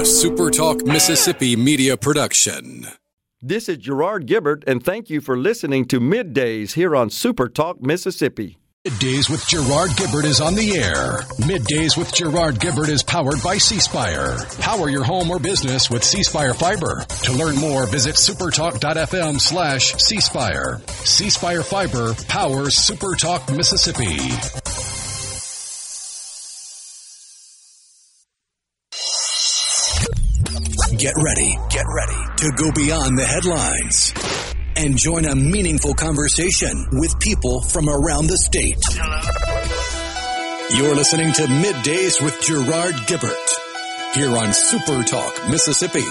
SuperTalk Mississippi media production. This is Gerard Gibbert, and thank you for listening to Middays here on SuperTalk Mississippi. Middays with Gerard Gibbert is on the air. Middays with Gerard Gibbert is powered by C-Spire. Power your home or business with C-Spire Fiber. To learn more, visit supertalk.fm/C-Spire. C-Spire Fiber powers SuperTalk Mississippi. Get ready to go beyond the headlines and join a meaningful conversation with people from around the state. You're listening to Middays with Gerard Gibbert here on SuperTalk Mississippi.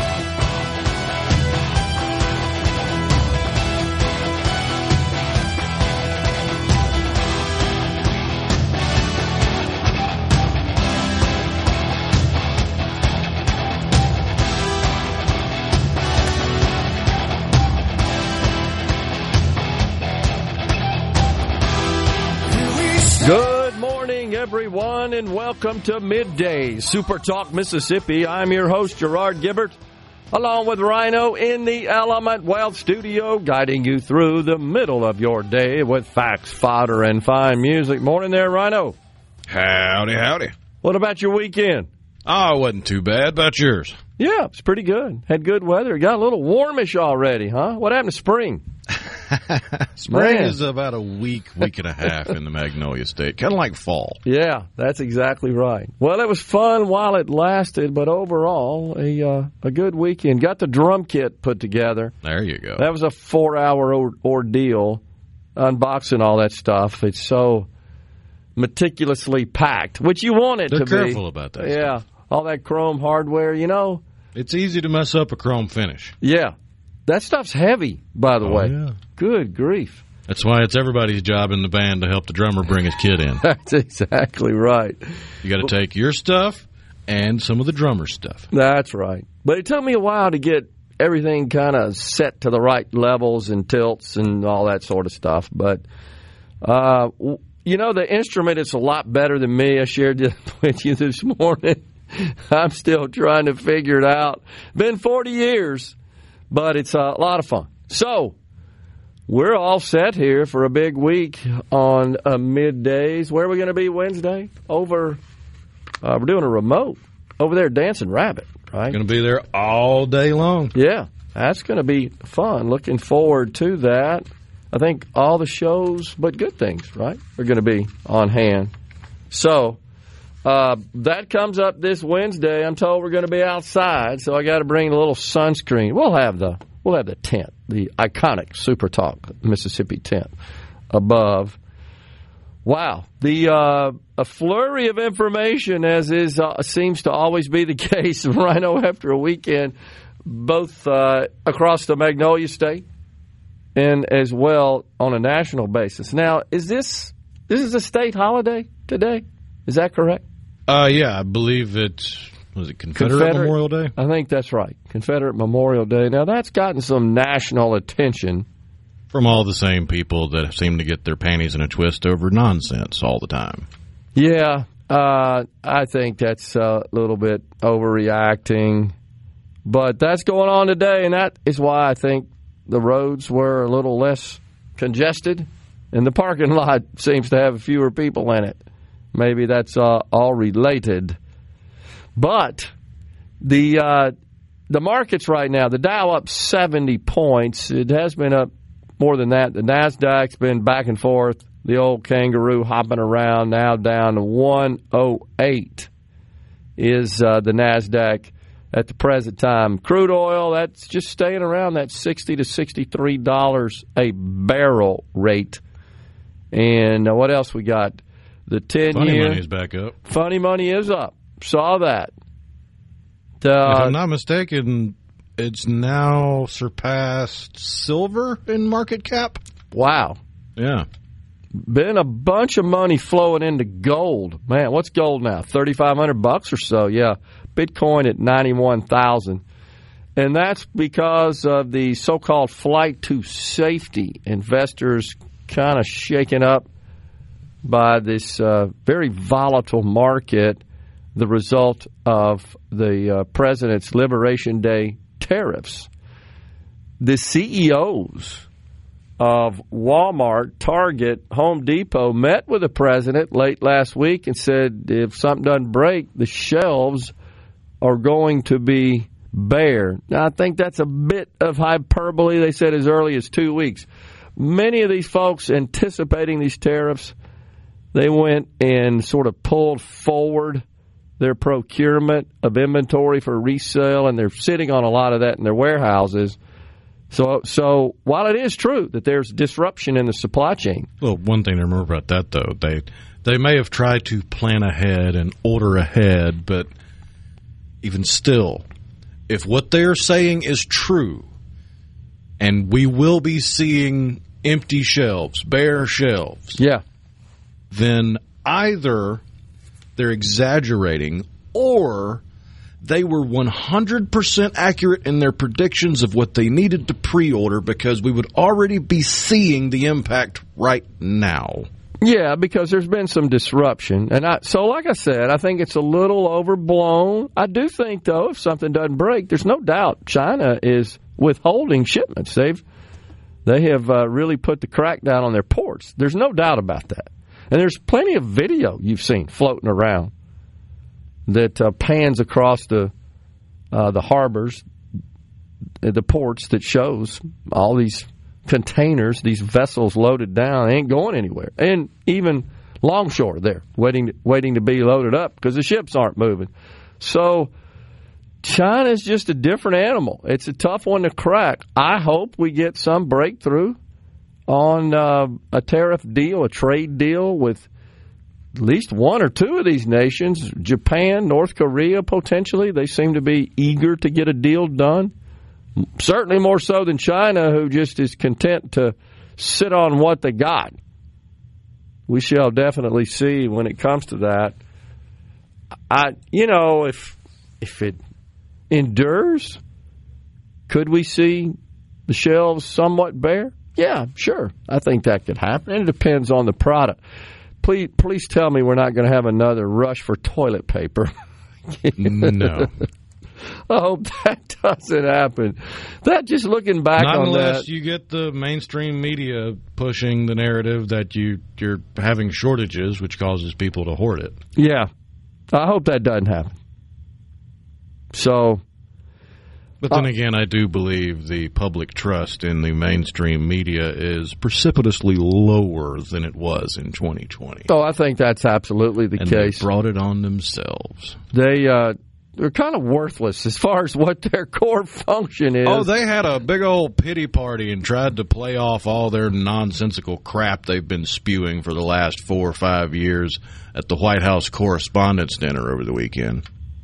Good morning, everyone, and welcome to Midday Super Talk Mississippi. I'm your host, Gerard Gibbert, along with Rhino in the Element Wealth Studio, guiding you through the middle of your day with facts, fodder, and fine music. Morning there, Rhino. Howdy, howdy. What about your weekend? Oh, it wasn't too bad. About yours? Yeah, it's pretty good. Had good weather. Got a little warmish already, huh? What happened to spring? Spring is about a week and a half in the Magnolia State. Kind of like fall. Yeah, that's exactly right. Well, it was fun while it lasted, but overall, a good weekend. Got the drum kit put together. There you go. That was a 4-hour ordeal, unboxing all that stuff. It's so meticulously packed, which you want it to be. They're careful about that stuff. All that chrome hardware, you know. It's easy to mess up a chrome finish. Yeah. That stuff's heavy, by the way. Yeah. Good grief. That's why it's everybody's job in the band to help the drummer bring his kit in. That's exactly right. You got to take your stuff and some of the drummer's stuff. That's right. But it took me a while to get everything kind of set to the right levels and tilts and all that sort of stuff. But, you know, the instrument is a lot better than me. I shared it with you this morning. I'm still trying to figure it out. Been 40 years. But it's a lot of fun. So, we're all set here for a big week on Middays. Where are we going to be Wednesday? We're doing a remote over there at Dancing Rabbit, right? Going to be there all day long. Yeah, that's going to be fun. Looking forward to that. I think all the shows, but good things, right, are going to be on hand. So, that comes up this Wednesday. I'm told we're going to be outside, so I got to bring a little sunscreen. We'll have the tent, the iconic Super Talk Mississippi tent above. Wow, a flurry of information, as seems to always be the case, Rhino, after a weekend, both across the Magnolia State and as well on a national basis. Now, this is a state holiday today? Is that correct? Yeah, I believe was it Confederate Memorial Day? I think that's right. Confederate Memorial Day. Now, that's gotten some national attention. From all the same people that seem to get their panties in a twist over nonsense all the time. Yeah, I think that's a little bit overreacting. But that's going on today, and that is why I think the roads were a little less congested, and the parking lot seems to have fewer people in it. Maybe that's all related. But the markets right now, the Dow up 70 points. It has been up more than that. The NASDAQ's been back and forth. The old kangaroo hopping around, now down to 108 is the NASDAQ at the present time. Crude oil, that's just staying around that $60 to $63 a barrel rate. And what else we got? The 10-year. Funny money is back up. Funny money is up. Saw that. If I'm not mistaken, it's now surpassed silver in market cap. Wow. Yeah. Been a bunch of money flowing into gold. Man, what's gold now? $3,500 or so. Yeah. Bitcoin at 91,000. And that's because of the so-called flight to safety. Investors kind of shaken up by this very volatile market. the result of the president's Liberation Day tariffs. The CEOs of Walmart, Target, Home Depot met with the president late last week and said if something doesn't break, the shelves are going to be bare. Now, I think that's a bit of hyperbole. They said as early as 2 weeks. Many of these folks anticipating these tariffs, they went and sort of pulled forward their procurement of inventory for resale, and they're sitting on a lot of that in their warehouses. So while it is true that there's disruption in the supply chain. Well, one thing to remember about that, though, they may have tried to plan ahead and order ahead, but even still, if what they're saying is true, and we will be seeing empty shelves, bare shelves, then either they're exaggerating or they were 100% accurate in their predictions of what they needed to pre-order, because we would already be seeing the impact right now. Yeah, because there's been some disruption. And so like I said, I think it's a little overblown. I do think, though, if something doesn't break, there's no doubt China is withholding shipments. They have really put the crackdown on their ports. There's no doubt about that. And there's plenty of video you've seen floating around that pans across the harbors, the ports, that shows all these containers, these vessels loaded down, ain't going anywhere. And even longshore there, waiting to be loaded up because the ships aren't moving. So China's just a different animal. It's a tough one to crack. I hope we get some breakthrough on a tariff deal, a trade deal with at least one or two of these nations. Japan, North Korea, potentially. They seem to be eager to get a deal done. Certainly more so than China, who just is content to sit on what they got. We shall definitely see when it comes to that. If it endures, could we see the shelves somewhat bare? Yeah, sure. I think that could happen. It depends on the product. Please tell me we're not going to have another rush for toilet paper. No. I hope that doesn't happen. That, just looking back Not on that. Not unless you get the mainstream media pushing the narrative that you're having shortages, which causes people to hoard it. Yeah. I hope that doesn't happen. But then again, I do believe the public trust in the mainstream media is precipitously lower than it was in 2020. Oh, I think that's absolutely the case. They brought it on themselves. They're kind of worthless as far as what their core function is. Oh, they had a big old pity party and tried to play off all their nonsensical crap they've been spewing for the last 4 or 5 years at the White House Correspondents' Dinner over the weekend.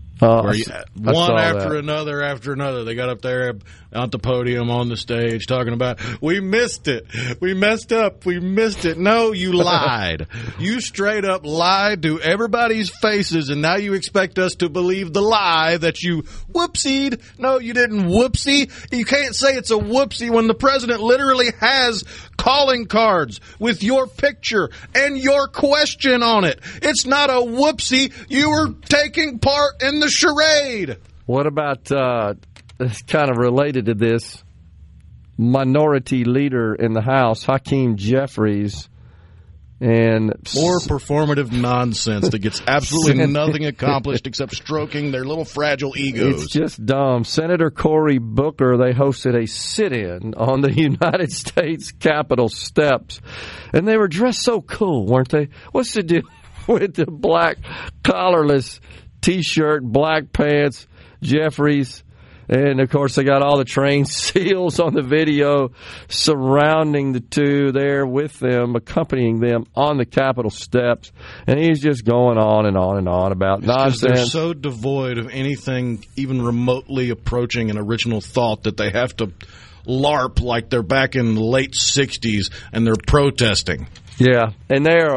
One after another. They got up there on the podium, on the stage, talking about, we missed it. We messed up. We missed it. No, you lied. You straight up lied to everybody's faces, and now you expect us to believe the lie that you whoopsied. No, you didn't whoopsie. You can't say it's a whoopsie when the president literally has calling cards with your picture and your question on it. It's not a whoopsie. You were taking part in the charade. What about, it's kind of related to this, minority leader in the House, Hakeem Jeffries, and more performative nonsense that gets absolutely nothing accomplished except stroking their little fragile egos. It's just dumb. Senator Cory Booker, they hosted a sit-in on the United States Capitol steps, and they were dressed so cool, weren't they? What's the deal with the black collarless T-shirt, black pants, Jeffries? And, of course, they got all the train seals on the video surrounding the two there with them, accompanying them on the Capitol steps. And he's just going on and on and on about nonsense. They're so devoid of anything even remotely approaching an original thought that they have to LARP like they're back in the late 60s and they're protesting. Yeah, and they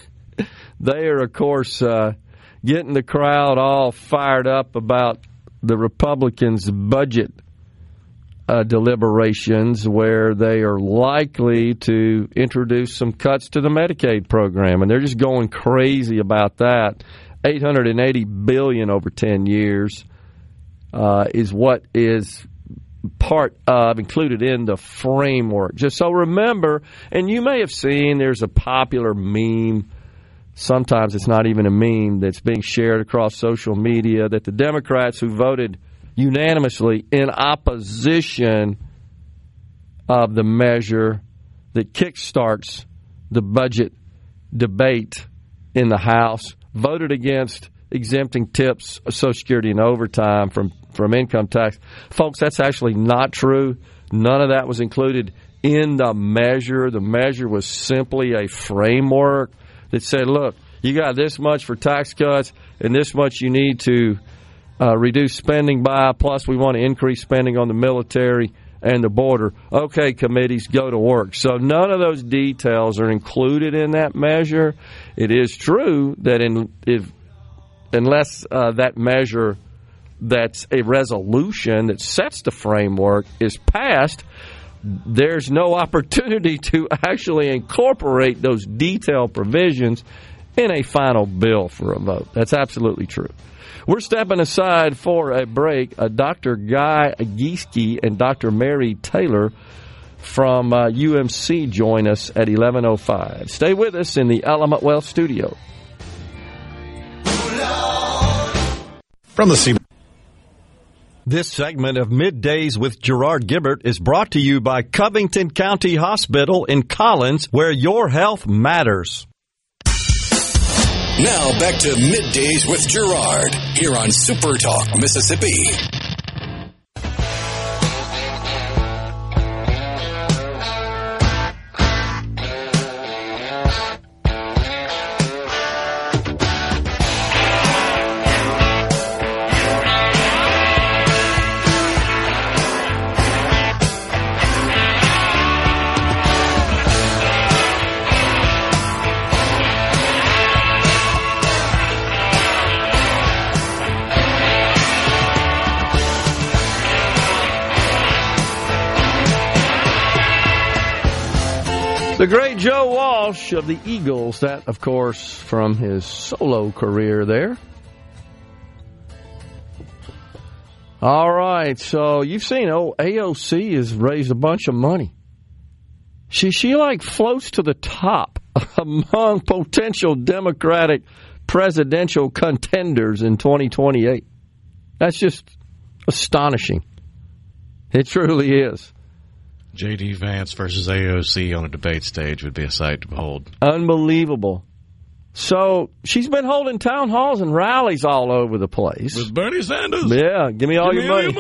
are, of course, getting the crowd all fired up about the Republicans' budget deliberations, where they are likely to introduce some cuts to the Medicaid program, and they're just going crazy about that. $880 billion over 10 years is what is part of, included in the framework. Just so remember, and you may have seen there's a popular meme, sometimes it's not even a meme, that's being shared across social media, that the Democrats who voted unanimously in opposition of the measure that kickstarts the budget debate in the House voted against exempting tips, Social Security, and overtime from income tax. Folks, that's actually not true. None of that was included in the measure. The measure was simply a framework that said, look, you got this much for tax cuts and this much you need to reduce spending by, plus we want to increase spending on the military and the border. Okay, committees, go to work. So none of those details are included in that measure. It is true that unless that measure that's a resolution that sets the framework is passed, there's no opportunity to actually incorporate those detailed provisions in a final bill for a vote. That's absolutely true. We're stepping aside for a break. Dr. Guy Gieske and Dr. Mary Taylor from UMC join us at 11:05. Stay with us in the Element Wealth studio. From the This segment of Middays with Gerard Gibert is brought to you by Covington County Hospital in Collins, where your health matters. Now back to Middays with Gerard here on Super Talk, Mississippi. The great Joe Walsh of the Eagles, that, of course, from his solo career there. All right, so you've seen AOC has raised a bunch of money. She like floats to the top among potential Democratic presidential contenders in 2028. That's just astonishing. It truly is. J.D. Vance versus AOC on a debate stage would be a sight to behold. Unbelievable. So she's been holding town halls and rallies all over the place. With Bernie Sanders? Yeah, give me all your money.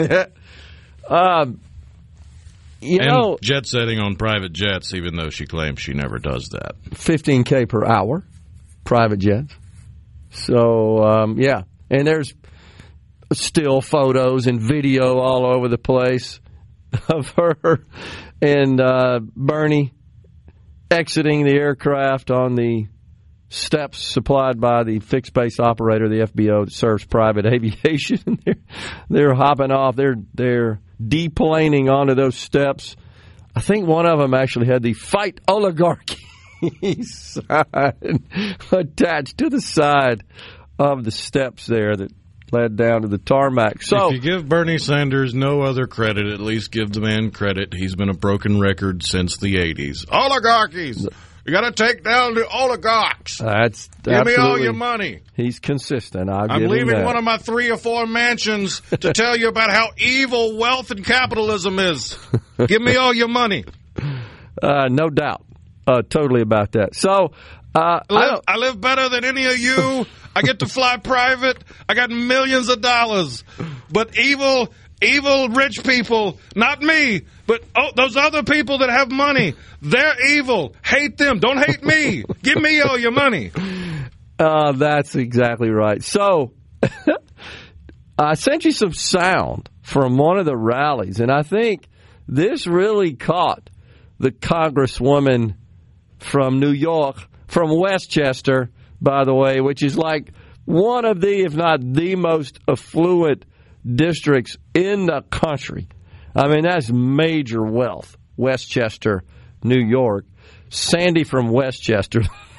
You know, jet setting on private jets, even though she claims she never does that. $15K per hour, private jets. So, yeah. And there's still photos and video all over the place of her and Bernie exiting the aircraft on the steps supplied by the fixed base operator, the FBO, that serves private aviation. They're hopping off. They're deplaning onto those steps. I think one of them actually had the Fight Oligarchy sign attached to the side of the steps there that led down to the tarmac. So, if you give Bernie Sanders no other credit, at least give the man credit. He's been a broken record since the 80s. Oligarchies! You got to take down the oligarchs. Give me all your money. He's consistent. I'm leaving one of my 3 or 4 mansions to tell you about how evil wealth and capitalism is. Give me all your money. No doubt. Totally about that. So, I live better than any of you. I get to fly private. I got millions of dollars. But evil rich people, not me, but those other people that have money, they're evil. Hate them. Don't hate me. Give me all your money. That's exactly right. So I sent you some sound from one of the rallies, and I think this really caught the congresswoman from New York, from Westchester, by the way, which is like one of the, if not the most affluent districts in the country. I mean, that's major wealth. Westchester, New York. Sandy from Westchester.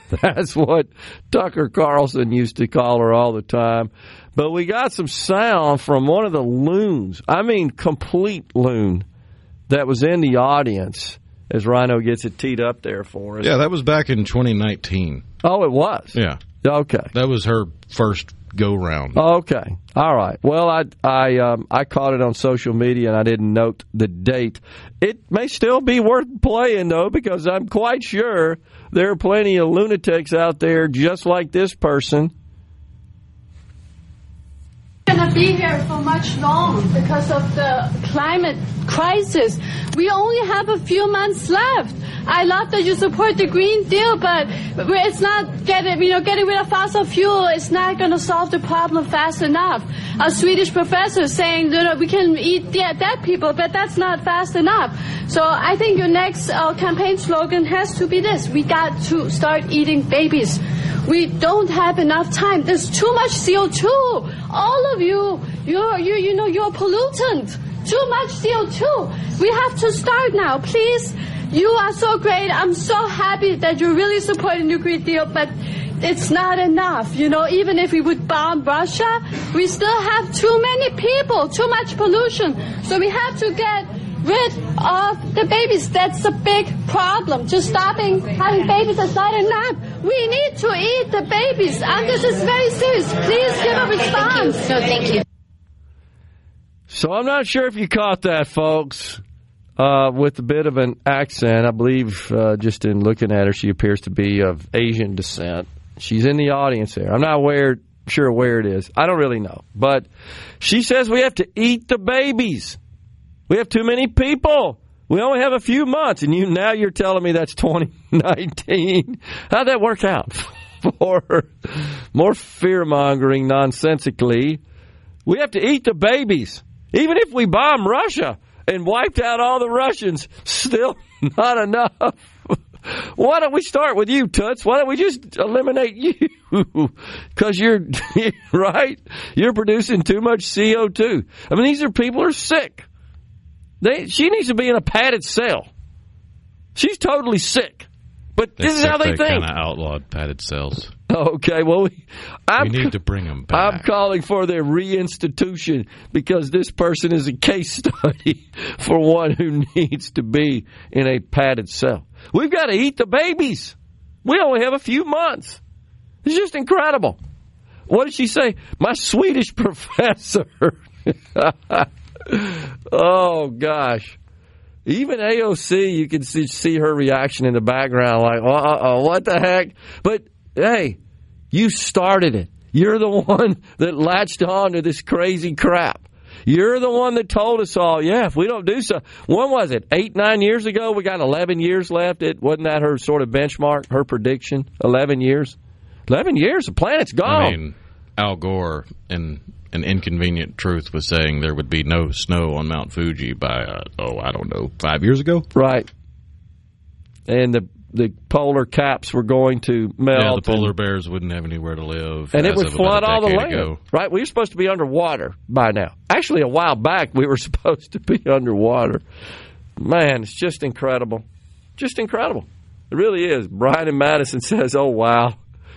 That's what Tucker Carlson used to call her all the time. But we got some sound from one of the loons. I mean, complete loon that was in the audience as Rhino gets it teed up there for us. Yeah, that was back in 2019. Oh, it was? Yeah. Okay. That was her first go-round. Okay. All right. Well, I caught it on social media, and I didn't note the date. It may still be worth playing, though, because I'm quite sure there are plenty of lunatics out there just like this person. Going to be here for much long because of the climate crisis. We only have a few months left. I love that you support the Green Deal, but it's not getting rid of fossil fuel. It's not going to solve the problem fast enough. A Swedish professor saying that we can eat dead people, but that's not fast enough. So I think your next campaign slogan has to be this: we got to start eating babies. We don't have enough time. There's too much CO2. All of you're a pollutant. Too much CO2. We have to start now, please. You are so great. I'm so happy that you're really supporting the Green Deal, but it's not enough. Even if we would bomb Russia, we still have too many people, too much pollution. So we have to get rid of the babies. That's a big problem. Just stopping having babies is not enough. We need to eat the babies, and this is very serious. Please give a response. No, thank you. So I'm not sure if you caught that, folks, with a bit of an accent. I believe just in looking at her, she appears to be of Asian descent. She's in the audience there. I'm not sure where it is. I don't really know. But she says we have to eat the babies. We have too many people. We only have a few months. And now you're telling me that's 2019. How'd that work out? For more fear-mongering nonsensically. We have to eat the babies. Even if we bomb Russia and wiped out all the Russians, still not enough. Why don't we start with you, Toots? Why don't we just eliminate you? Because you're right. You're producing too much CO2. I mean, these are people who are sick. She needs to be in a padded cell. She's totally sick. But this is how they think. Kind of outlawed padded cells. Okay, well, we need to bring them back. I'm calling for their reinstitution because this person is a case study for one who needs to be in a padded cell. We've got to eat the babies. We only have a few months. It's just incredible. What did she say? My Swedish professor. Oh, gosh. Even AOC, you can see her reaction in the background like, what the heck? But, hey, you started it. You're the one that latched on to this crazy crap. You're the one that told us all, if we don't do so. When was it? 8-9 years ago? We got 11 years left. Wasn't that her sort of benchmark, her prediction? 11 years? 11 years, the planet's gone. I mean, Al Gore and An Inconvenient Truth was saying there would be no snow on Mount Fuji by, 5 years ago? Right. And the polar caps were going to melt. Yeah, the polar bears wouldn't have anywhere to live. And it would flood all the land. Ago. Right? We were supposed to be underwater by now. Actually, a while back, we were supposed to be underwater. Man, it's just incredible. Just incredible. It really is. Brian in Madison says, oh, wow.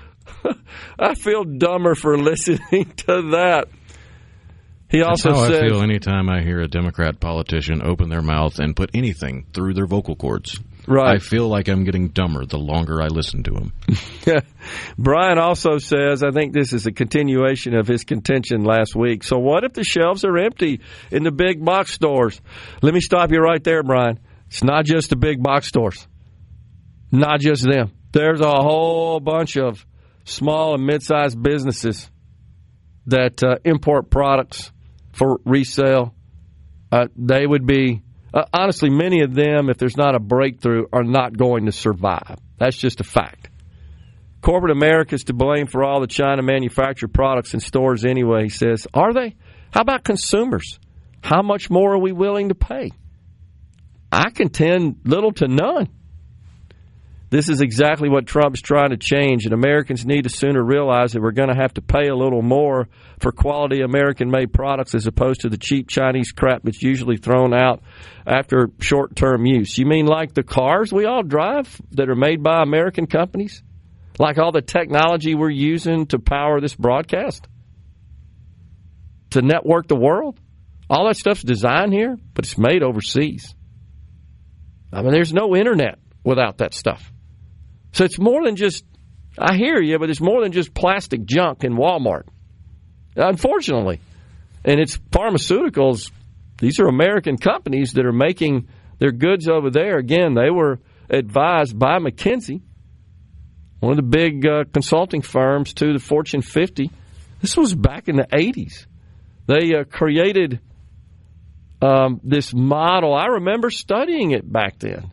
I feel dumber for listening to that. He also That's how says, I feel anytime I hear a Democrat politician open their mouth and put anything through their vocal cords. Right. I feel like I'm getting dumber the longer I listen to him. Brian also says, I think this is a continuation of his contention last week. So what if the shelves are empty in the big box stores? Let me stop you right there, Brian. It's not just the big box stores. Not just them. There's a whole bunch of small and mid-sized businesses that import products for resale. They would be, honestly, many of them, if there's not a breakthrough, are not going to survive. That's just a fact. Corporate America is to blame for all the China manufactured products in stores anyway, he says. Are they? How about consumers? How much more are we willing to pay? I contend little to none. This is exactly what Trump's trying to change, and Americans need to sooner realize that we're going to have to pay a little more for quality American-made products as opposed to the cheap Chinese crap that's usually thrown out after short-term use. You mean like the cars we all drive that are made by American companies? Like all the technology we're using to power this broadcast, to network the world. All that stuff's designed here, but it's made overseas. I mean, there's no internet without that stuff. So it's more than just, I hear you, but it's more than just plastic junk in Walmart. Unfortunately. And it's pharmaceuticals. These are American companies that are making their goods over there. Again, they were advised by McKinsey, one of the big consulting firms to the Fortune 50. This was back in the 80s. They created this model. I remember studying it back then.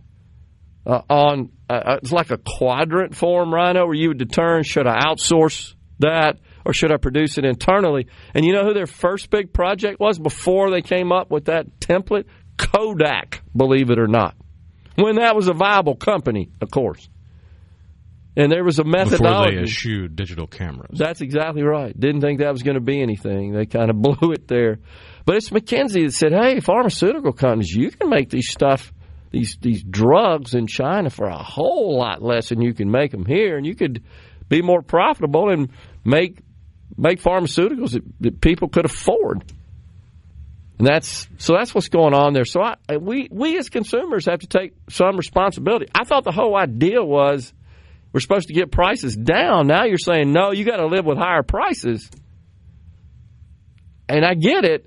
It's like a quadrant form, Rhino, where you would determine, should I outsource that or should I produce it internally? And you know who their first big project was before they came up with that template? Kodak, believe it or not. When that was a viable company, of course. And there was a methodology. Before they eschewed digital cameras. That's exactly right. Didn't think that was going to be anything. They kind of blew it there. But it's McKinsey that said, hey, pharmaceutical companies, you can make these drugs in China for a whole lot less than you can make them here. And you could be more profitable and make pharmaceuticals that people could afford. And that's what's going on there. So we as consumers have to take some responsibility. I thought the whole idea was we're supposed to get prices down. Now you're saying, no, you got to live with higher prices. And I get it,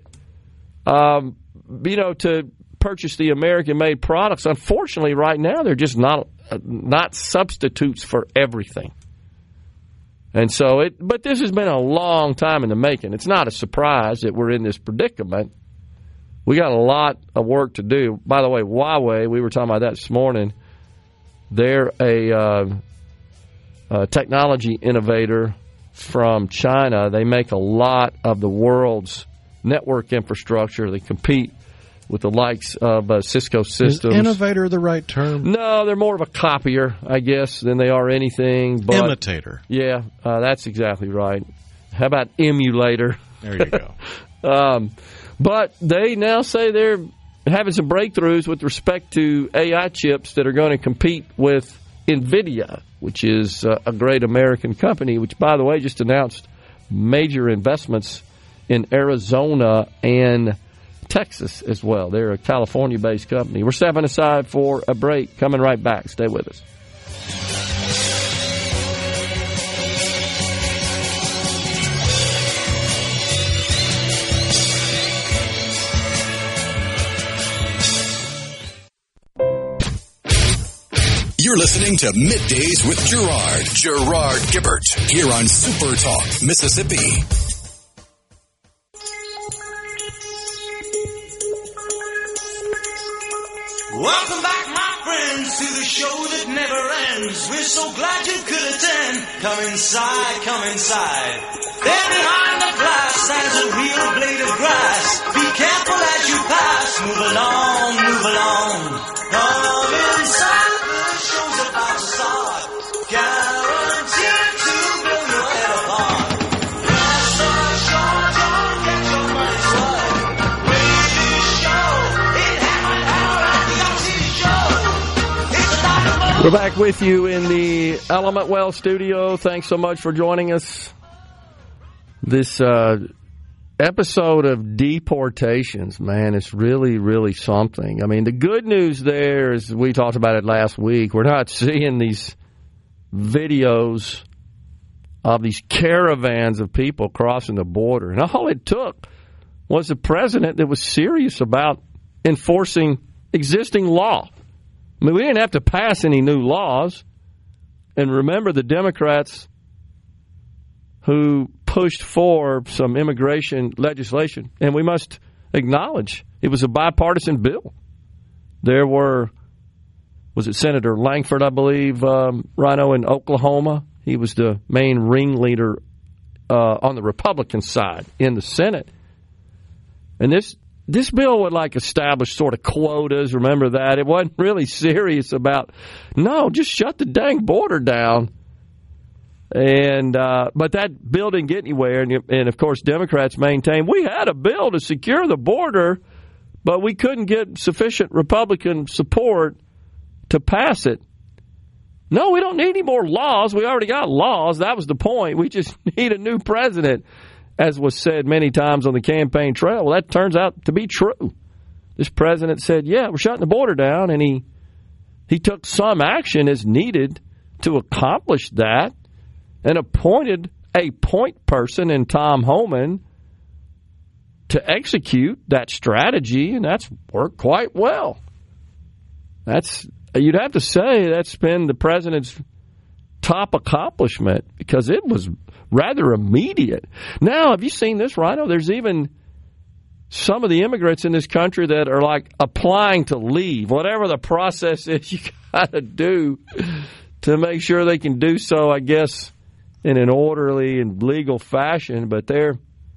to purchase the American-made products. Unfortunately, right now, they're just not substitutes for everything. And so but this has been a long time in the making. It's not a surprise that we're in this predicament. We got a lot of work to do. By the way, Huawei, we were talking about that this morning. They're a technology innovator from China. They make a lot of the world's network infrastructure. They compete with the likes of Cisco Systems. Is innovator the right term? No, they're more of a copier, I guess, than they are anything. But, imitator. Yeah, that's exactly right. How about emulator? There you go. But they now say they're having some breakthroughs with respect to AI chips that are going to compete with NVIDIA, which is a great American company, which, by the way, just announced major investments in Arizona and Texas as well. They're a California-based company. We're stepping aside for a break. Coming right back. Stay with us. You're listening to Middays with Gerard Gibbert, here on Super Talk, Mississippi. Welcome back, my friends, to the show that never ends. We're so glad you could attend. Come inside, come inside. There behind the glass stands a real blade of grass. Be careful as you pass. Move along, move along. Come inside. Show's about to start. Guaranteed to blow your head apart. Rest assured, don't get your money's worth. Ladies show, it happened out at the Oxy Show. It's a dynamo. We're back with you in the Element Well studio. Thanks so much for joining us. This episode of deportations, man, it's really, really something. I mean, the good news there is, we talked about it last week, we're not seeing these videos of these caravans of people crossing the border. And all it took was a president that was serious about enforcing existing law. I mean, we didn't have to pass any new laws. And remember, the Democrats who pushed for some immigration legislation, and we must acknowledge it was a bipartisan bill. There was it Senator Langford, I believe, Rhino, in Oklahoma? He was the main ringleader on the Republican side in the Senate. And this bill would establish sort of quotas. Remember that? It wasn't really serious about, no, just shut the dang border down. And but that bill didn't get anywhere, and of course Democrats maintain we had a bill to secure the border, but we couldn't get sufficient Republican support to pass it. No, we don't need any more laws. We already got laws. That was the point. We just need a new president, as was said many times on the campaign trail. Well, that turns out to be true. This president said, yeah, we're shutting the border down, and he took some action as needed to accomplish that and appointed a point person in Tom Homan to execute that strategy, and that's worked quite well. You'd have to say that's been the president's top accomplishment because it was rather immediate. Now, have you seen this, Rhino? There's even some of the immigrants in this country that are like applying to leave. Whatever the process is, you got to do to make sure they can do so, I guess, in an orderly and legal fashion. But they're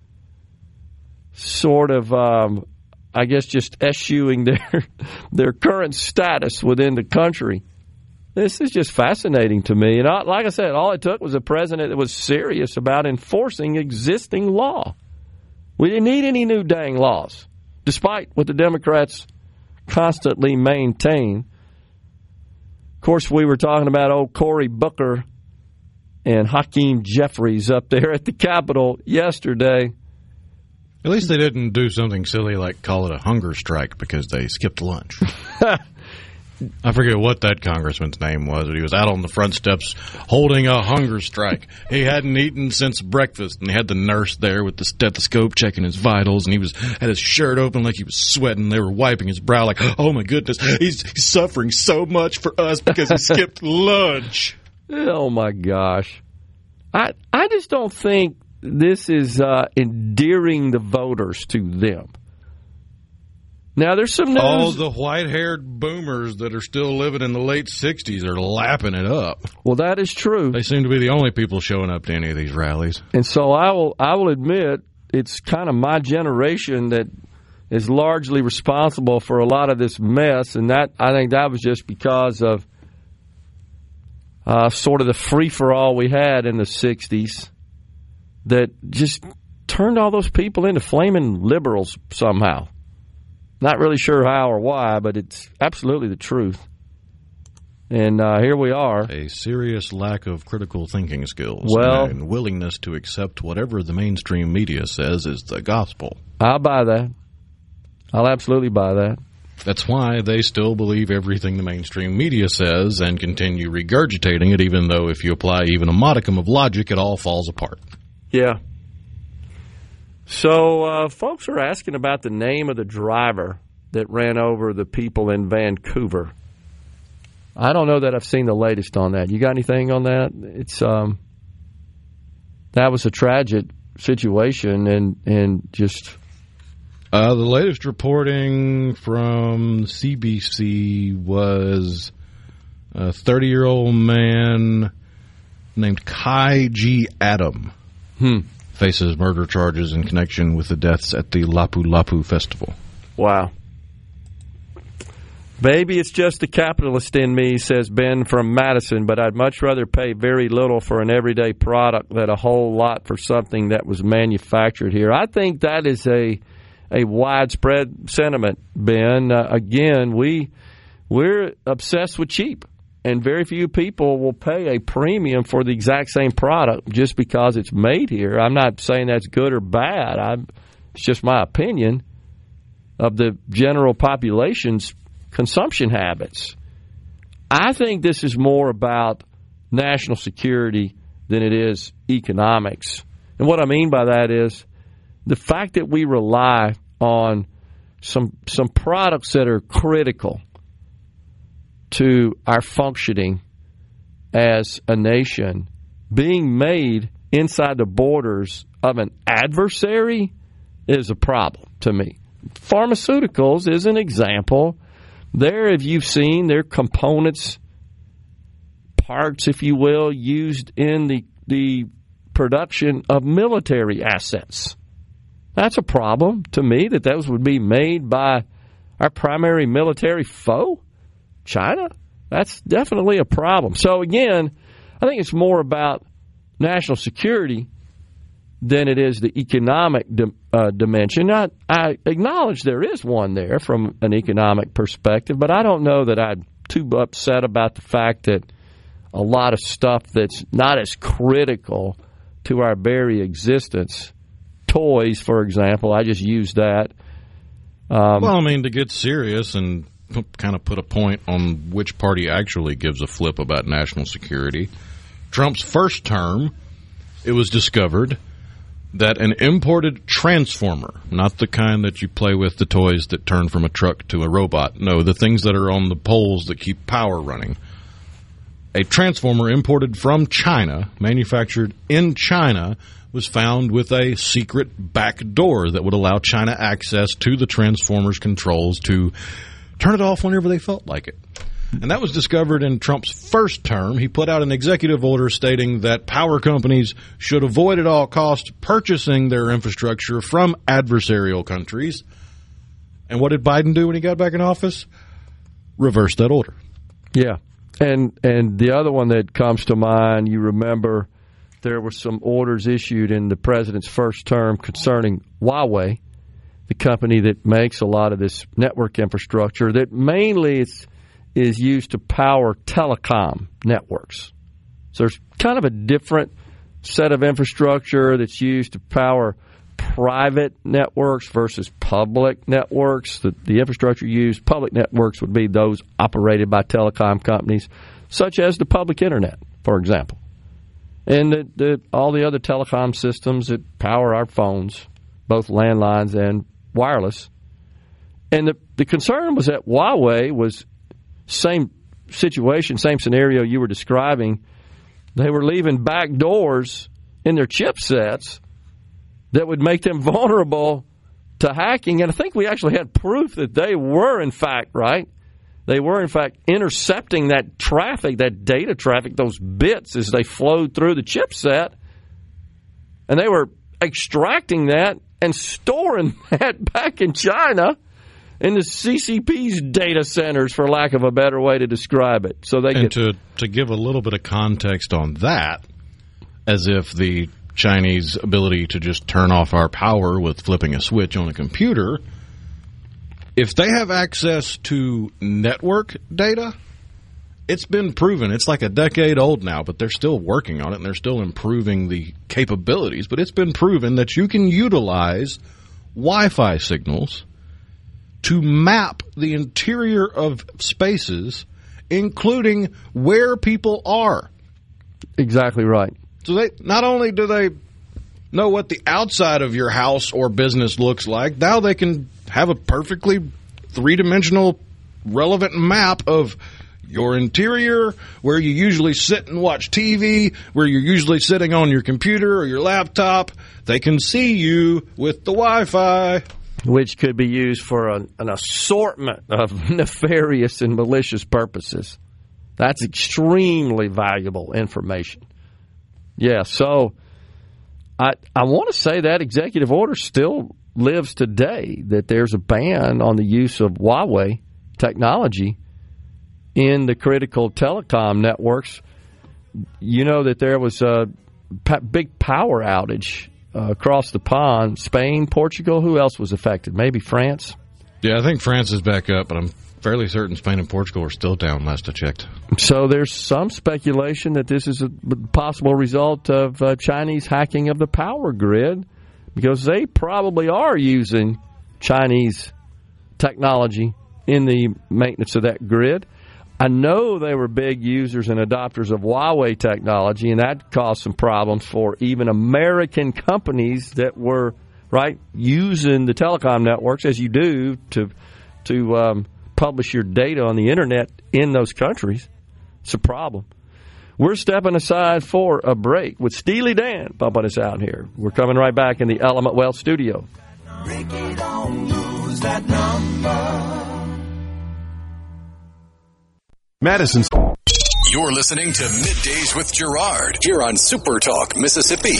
sort of, I guess, just eschewing their current status within the country. This is just fascinating to me. And like I said, all it took was a president that was serious about enforcing existing law. We didn't need any new dang laws, despite what the Democrats constantly maintain. Of course, we were talking about old Cory Booker and Hakeem Jeffries up there at the Capitol yesterday. At least they didn't do something silly like call it a hunger strike because they skipped lunch. I forget what that congressman's name was, but he was out on the front steps holding a hunger strike. He hadn't eaten since breakfast, and they had the nurse there with the stethoscope checking his vitals, and he had his shirt open like he was sweating. They were wiping his brow like, oh, my goodness, he's suffering so much for us because he skipped lunch. Oh, my gosh. I just don't think this is endearing the voters to them. Now, there's some news. All the white-haired boomers that are still living in the late 60s are lapping it up. Well, that is true. They seem to be the only people showing up to any of these rallies. And so I will admit it's kind of my generation that is largely responsible for a lot of this mess, and that I think that was just because of sort of the free-for-all we had in the 60s that just turned all those people into flaming liberals somehow. Not really sure how or why, but it's absolutely the truth. And here we are. A serious lack of critical thinking skills and willingness to accept whatever the mainstream media says is the gospel. I'll buy that. I'll absolutely buy that. That's why they still believe everything the mainstream media says and continue regurgitating it, even though if you apply even a modicum of logic, it all falls apart. Yeah. So folks are asking about the name of the driver that ran over the people in Vancouver. I don't know that I've seen the latest on that. You got anything on that? It's that was a tragic situation and just... the latest reporting from CBC was a 30-year-old man named Kai G. Adam. Faces murder charges in connection with the deaths at the Lapu Lapu Festival. Wow. Maybe it's just the capitalist in me, says Ben from Madison, but I'd much rather pay very little for an everyday product than a whole lot for something that was manufactured here. I think that is a widespread sentiment, Ben. Again, we're obsessed with cheap. And very few people will pay a premium for the exact same product just because it's made here. I'm not saying that's good or bad. It's just my opinion of the general population's consumption habits. I think this is more about national security than it is economics. And what I mean by that is the fact that we rely on some products that are critical to our functioning as a nation being made inside the borders of an adversary is a problem to me. Pharmaceuticals is an example. There, if you've seen, their components, parts, if you will, used in the production of military assets. That's a problem to me that those would be made by our primary military foe, China. That's definitely a problem. So again, I think it's more about national security than it is the economic dimension. I acknowledge there is one there from an economic perspective, but I don't know that I'm too upset about the fact that a lot of stuff that's not as critical to our very existence. Toys, for example, I just used that. Well, I mean, to get serious and kind of put a point on which party actually gives a flip about national security, Trump's first term, it was discovered that an imported transformer, not the kind that you play with, the toys that turn from a truck to a robot, no, the things that are on the poles that keep power running, a transformer imported from China, manufactured in China, was found with a secret back door that would allow China access to the transformer's controls to turn it off whenever they felt like it. And that was discovered in Trump's first term. He put out an executive order stating that power companies should avoid at all costs purchasing their infrastructure from adversarial countries. And what did Biden do when he got back in office? Reverse that order. Yeah. And the other one that comes to mind, you remember there were some orders issued in the president's first term concerning Huawei, the company that makes a lot of this network infrastructure that mainly is used to power telecom networks. So there's kind of a different set of infrastructure that's used to power private networks versus public networks. The infrastructure used, public networks would be those operated by telecom companies, such as the public internet, for example. And all the other telecom systems that power our phones, both landlines and wireless. And the concern was that Huawei was same situation, same scenario you were describing. They were leaving back doors in their chipsets that would make them vulnerable to hacking. And I think we actually had proof that they were, in fact, right? They were, in fact, intercepting that traffic, that data traffic, those bits as they flowed through the chipset. And they were extracting that and storing that back in China in the CCP's data centers, for lack of a better way to describe it. So they to give a little bit of context on that, as if the Chinese ability to just turn off our power with flipping a switch on a computer, if they have access to network data, it's been proven. It's like a decade old now, but they're still working on it, and they're still improving the capabilities. But it's been proven that you can utilize Wi-Fi signals to map the interior of spaces, including where people are. Exactly right. So they not only do they know what the outside of your house or business looks like, now they can have a perfectly three-dimensional relevant map of your interior, where you usually sit and watch TV, where you're usually sitting on your computer or your laptop. They can see you with the Wi-Fi. Which could be used for an assortment of nefarious and malicious purposes. That's extremely valuable information. Yeah, so I want to say that executive order still lives today, that there's a ban on the use of Huawei technology in the critical telecom networks. You know that there was a big power outage across the pond. Spain, Portugal, who else was affected? Maybe France? Yeah, I think France is back up, but I'm fairly certain Spain and Portugal are still down last I checked. So there's some speculation that this is a possible result of Chinese hacking of the power grid, because they probably are using Chinese technology in the maintenance of that grid. I know they were big users and adopters of Huawei technology, and that caused some problems for even American companies that were using the telecom networks, as you do, to publish your data on the internet in those countries. It's a problem. We're stepping aside for a break with Steely Dan bumping us out here. We're coming right back in the Element Wealth studio. Ricky, don't lose that number. Madison's. You're listening to Middays with Gerard here on Super Talk, Mississippi.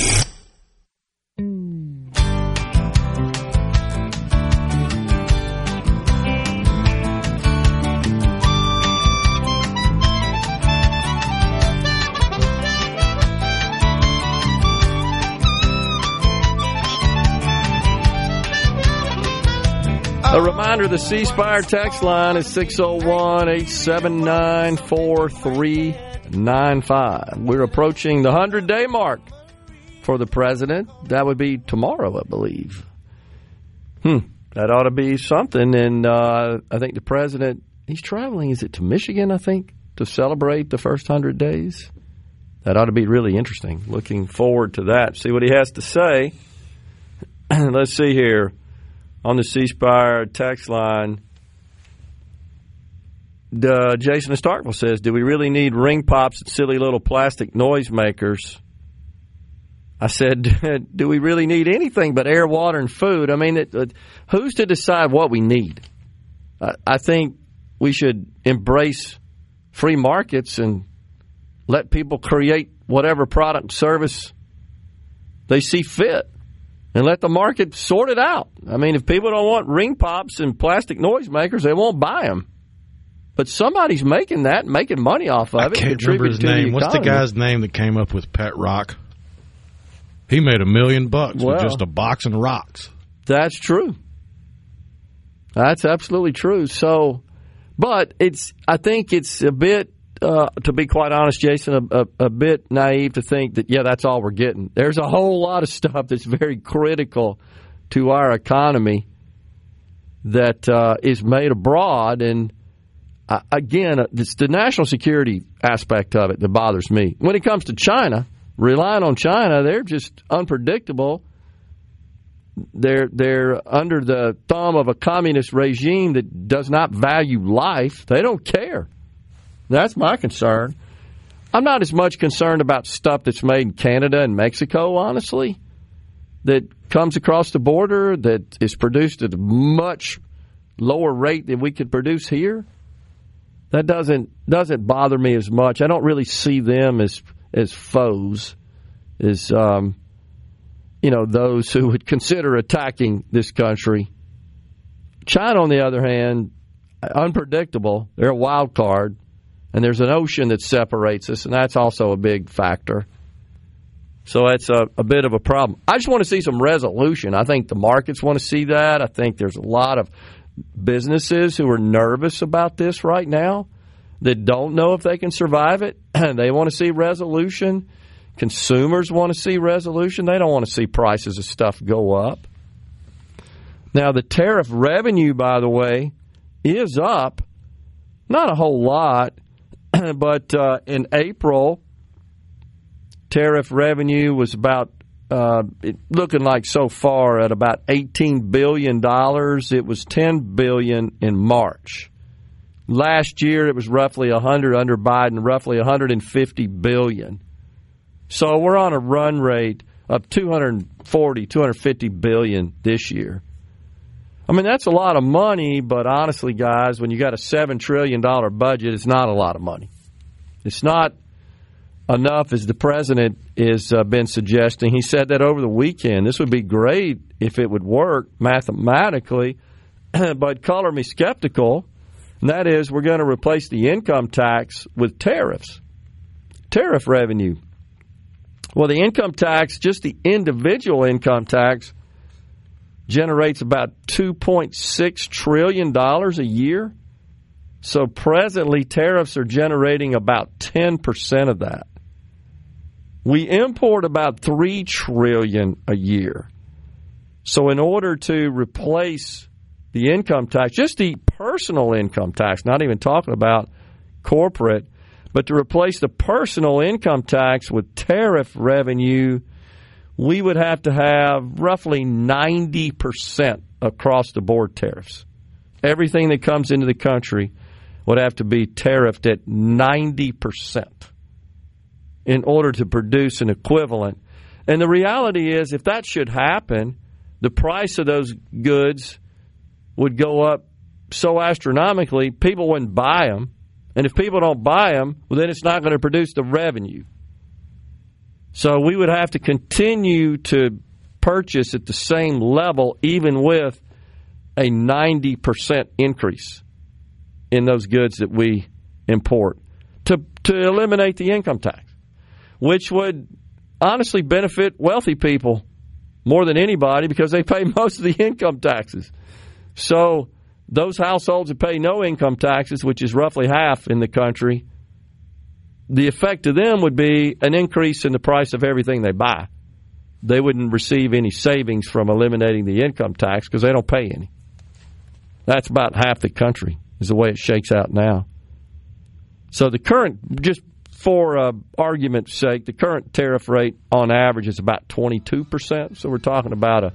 A reminder, the C Spire text line is 601-879-43 888-203-5995. We're approaching the 100-day mark for the president. That would be tomorrow, I believe. That ought to be something. And I think the president, he's traveling, is it to Michigan, I think, to celebrate the first 100 days? That ought to be really interesting. Looking forward to that. See what he has to say. Let's see here. On the C Spire text line, Jason in Starkville says, do we really need ring pops and silly little plastic noisemakers? I said, do we really need anything but air, water, and food? I mean, who's to decide what we need? I think we should embrace free markets and let people create whatever product service they see fit and let the market sort it out. I mean, if people don't want ring pops and plastic noisemakers, they won't buy them. But somebody's making that, making money off of it. I can't remember his name. What's the guy's name that came up with Pet Rock? He made $1 million with just a box of rocks. That's true. That's absolutely true. So, but I think it's a bit, to be quite honest, Jason, a bit naive to think that, that's all we're getting. There's a whole lot of stuff that's very critical to our economy that is made abroad. And again, it's the national security aspect of it that bothers me. When it comes to China, relying on China, they're just unpredictable. They're under the thumb of a communist regime that does not value life. They don't care. That's my concern. I'm not as much concerned about stuff that's made in Canada and Mexico, honestly, that comes across the border, that is produced at a much lower rate than we could produce here. That doesn't bother me as much. I don't really see them as foes, as those who would consider attacking this country. China, on the other hand, unpredictable. They're a wild card, and there's an ocean that separates us, and that's also a big factor. So that's a bit of a problem. I just want to see some resolution. I think the markets want to see that. I think there's a lot of businesses who are nervous about this right now that don't know if they can survive it. They want to see resolution. Consumers want to see resolution. They don't want to see prices of stuff go up. Now, the tariff revenue, by the way, is up. Not a whole lot, but in April, tariff revenue was about, looking like so far at about $18 billion. It was $10 billion in March. Last year, it was roughly 100 under Biden, roughly 150 billion. So we're on a run rate of 250 billion this year. I mean, that's a lot of money, but honestly, guys, when you got a $7 trillion budget, it's not a lot of money. It's not enough, as the president has been suggesting. He said that over the weekend. This would be great if it would work mathematically, but color me skeptical. And that is, we're going to replace the income tax with tariffs, tariff revenue. Well, the income tax, just the individual income tax, generates about $2.6 trillion a year. So presently, tariffs are generating about 10% of that. We import about $3 trillion a year. So in order to replace the income tax, just the personal income tax, not even talking about corporate, but to replace the personal income tax with tariff revenue, we would have to have roughly 90% across-the-board tariffs. Everything that comes into the country would have to be tariffed at 90% in order to produce an equivalent. And the reality is, if that should happen, the price of those goods would go up so astronomically, people wouldn't buy them. And if people don't buy them, well, then it's not going to produce the revenue. So we would have to continue to purchase at the same level, even with a 90% increase in those goods that we import, to eliminate the income tax, which would honestly benefit wealthy people more than anybody because they pay most of the income taxes. So those households that pay no income taxes, which is roughly half in the country, the effect to them would be an increase in the price of everything they buy. They wouldn't receive any savings from eliminating the income tax because they don't pay any. That's about half the country is the way it shakes out now. So the current, just for argument's sake, the current tariff rate on average is about 22%. So we're talking about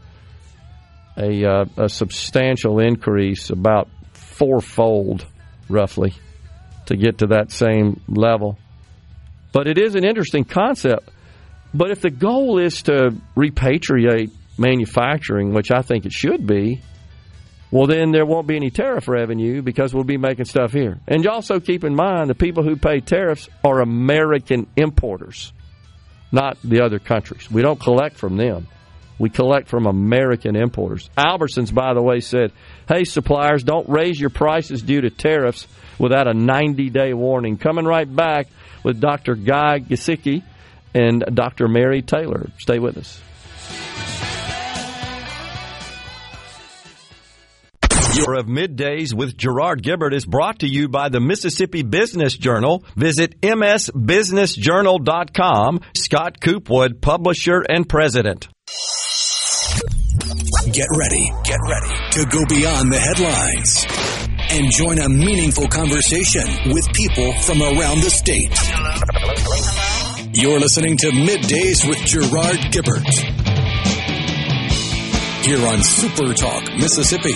a substantial increase, about fourfold roughly, to get to that same level. But it is an interesting concept. But if the goal is to repatriate manufacturing, which I think it should be, well, then there won't be any tariff revenue because we'll be making stuff here. And you also keep in mind the people who pay tariffs are American importers, not the other countries. We don't collect from them. We collect from American importers. Albertsons, by the way, said, hey, suppliers, don't raise your prices due to tariffs without a 90-day warning. Coming right back with Dr. Guy Gesicki and Dr. Mary Taylor. Stay with us. Of Middays with Gerard Gibert is brought to you by the Mississippi Business Journal. Visit msbusinessjournal.com. Scott Coopwood, publisher and president. Get ready to go beyond the headlines and join a meaningful conversation with people from around the state. You're listening to Middays with Gerard Gibert here on Super Talk, Mississippi.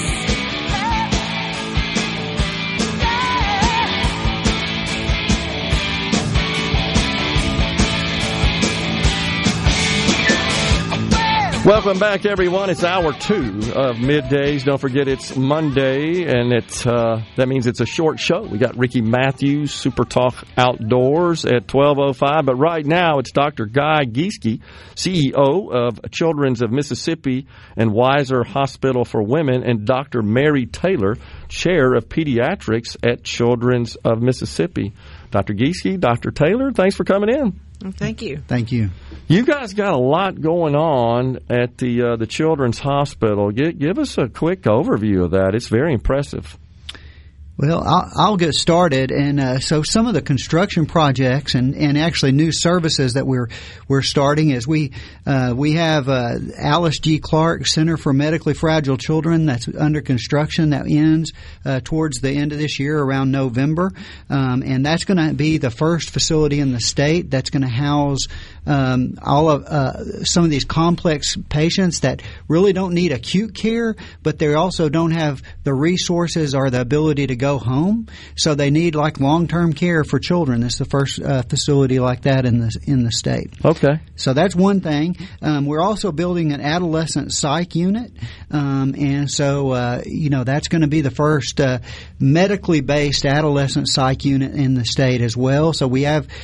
Welcome back, everyone. It's hour 2 of Middays. Don't forget it's Monday, and that means it's a short show. We got Ricky Matthews, Super Talk Outdoors at 12:05. But right now, it's Dr. Guy Gesicki, CEO of Children's of Mississippi and Weiser Hospital for Women, and Dr. Mary Taylor, Chair of Pediatrics at Children's of Mississippi. Dr. Gesicki, Dr. Taylor, thanks for coming in. Thank you. Thank you. You guys got a lot going on at the Children's Hospital. Give us a quick overview of that. It's very impressive. Well, I'll get started, and so some of the construction projects and actually new services that we're starting is we have Alice G. Clark Center for Medically Fragile Children that's under construction that ends towards the end of this year around November, and that's going to be the first facility in the state that's going to house all of some of these complex patients that really don't need acute care, but they also don't have the resources or the ability to go home, so they need like long-term care for children. It's the first facility like that in the state. Okay. So that's one thing. We're also building an adolescent psych unit, and so that's going to be the first medically based adolescent psych unit in the state as well. So we have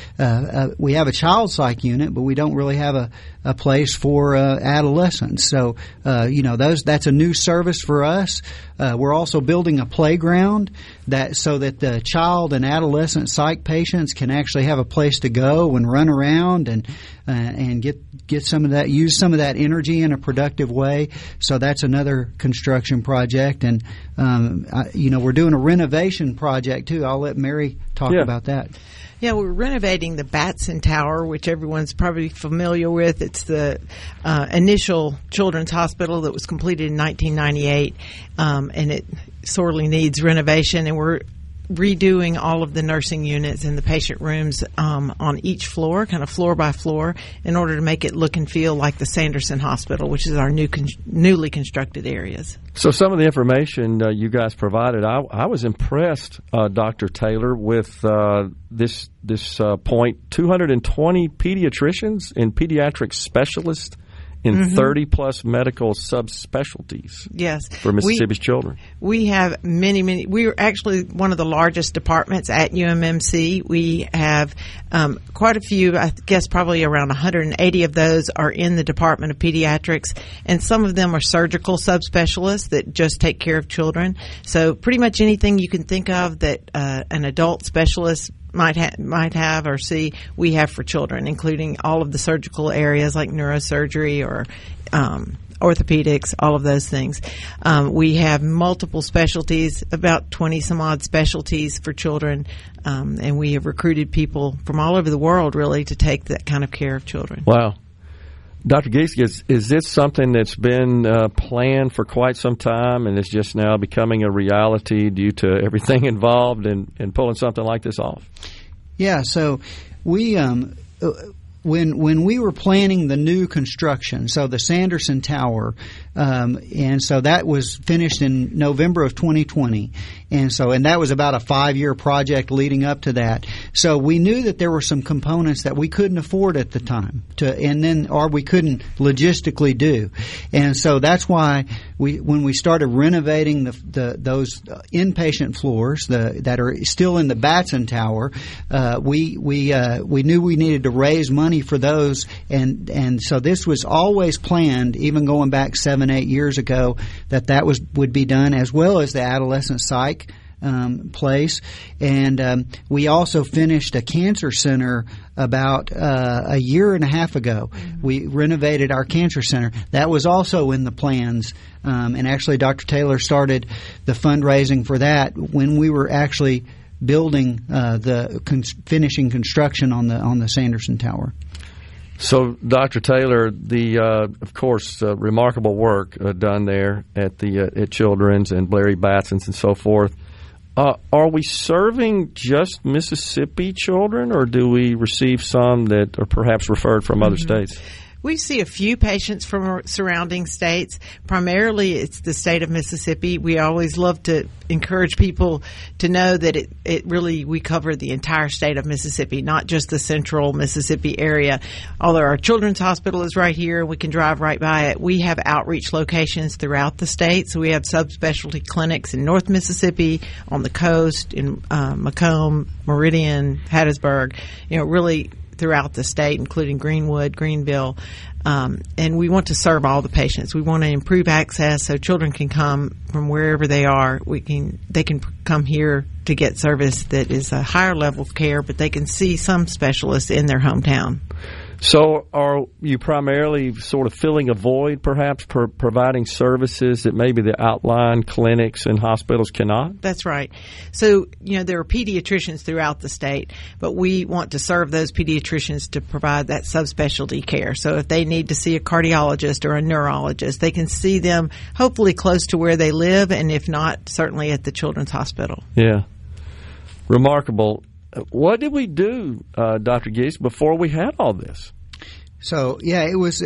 a child psych unit, but we don't really have a place for adolescents. So that's a new service for us. We're also building a playground so that the child and adolescent psych patients can actually have a place to go and run around and get some of that, use some of that energy in a productive way. So that's another construction project, and we're doing a renovation project too. I'll let Mary talk about that. Yeah, we're renovating the Batson Tower, which everyone's probably familiar with. It's the initial children's hospital that was completed in 1998, and it sorely needs renovation. And we're redoing all of the nursing units and the patient rooms on each floor, kind of floor by floor, in order to make it look and feel like the Sanderson Hospital, which is our newly constructed areas. So some of the information you guys provided, I was impressed, Dr. Taylor, with this point. 220 pediatricians and pediatric specialists in 30-plus medical subspecialties. Yes. For Mississippi's children. We have many. We are actually one of the largest departments at UMMC. We have quite a few, I guess probably around 180 of those are in the Department of Pediatrics, and some of them are surgical subspecialists that just take care of children. So pretty much anything you can think of that an adult specialist might have or see, we have for children, including all of the surgical areas like neurosurgery or orthopedics, all of those things. We have multiple specialties, about 20 some odd specialties for children, and we have recruited people from all over the world, really, to take that kind of care of children. Wow. Dr. Gies, is this something that's been planned for quite some time and is just now becoming a reality due to everything involved in pulling something like this off? Yeah, so we when we were planning the new construction, so the Sanderson Tower, and so that was finished in November of 2020, and that was about a 5-year project leading up to that. So we knew that there were some components that we couldn't afford at the time or we couldn't logistically do, and so that's why when we started renovating those inpatient floors that are still in the Batson Tower, we knew we needed to raise money for those, and so this was always planned, even going back 7-8 years ago, that would be done, as well as the adolescent psych place. And we also finished a cancer center about a year and a half ago. Mm-hmm. We renovated our cancer center. That was also in the plans, and actually Dr. Taylor started the fundraising for that when we were actually building finishing construction on the Sanderson Tower. So, Dr. Taylor, of course, remarkable work done there at Children's and Larry Batson's and so forth. Are we serving just Mississippi children, or do we receive some that are perhaps referred from other states? We see a few patients from surrounding states. Primarily, it's the state of Mississippi. We always love to encourage people to know that we cover the entire state of Mississippi, not just the central Mississippi area. Although our children's hospital is right here, we can drive right by it. We have outreach locations throughout the state. So we have subspecialty clinics in North Mississippi, on the coast, in Macomb, Meridian, Hattiesburg, really throughout the state, including Greenwood, Greenville, and we want to serve all the patients. We want to improve access so children can come from wherever they are. They can come here to get service that is a higher level of care, but they can see some specialists in their hometown. So are you primarily sort of filling a void, perhaps, providing services that maybe the outlying clinics and hospitals cannot? That's right. So, there are pediatricians throughout the state, but we want to serve those pediatricians to provide that subspecialty care. So if they need to see a cardiologist or a neurologist, they can see them hopefully close to where they live, and if not, certainly at the Children's Hospital. Yeah. Remarkable. What did we do, Dr. Gies, before we had all this? So, yeah, it was.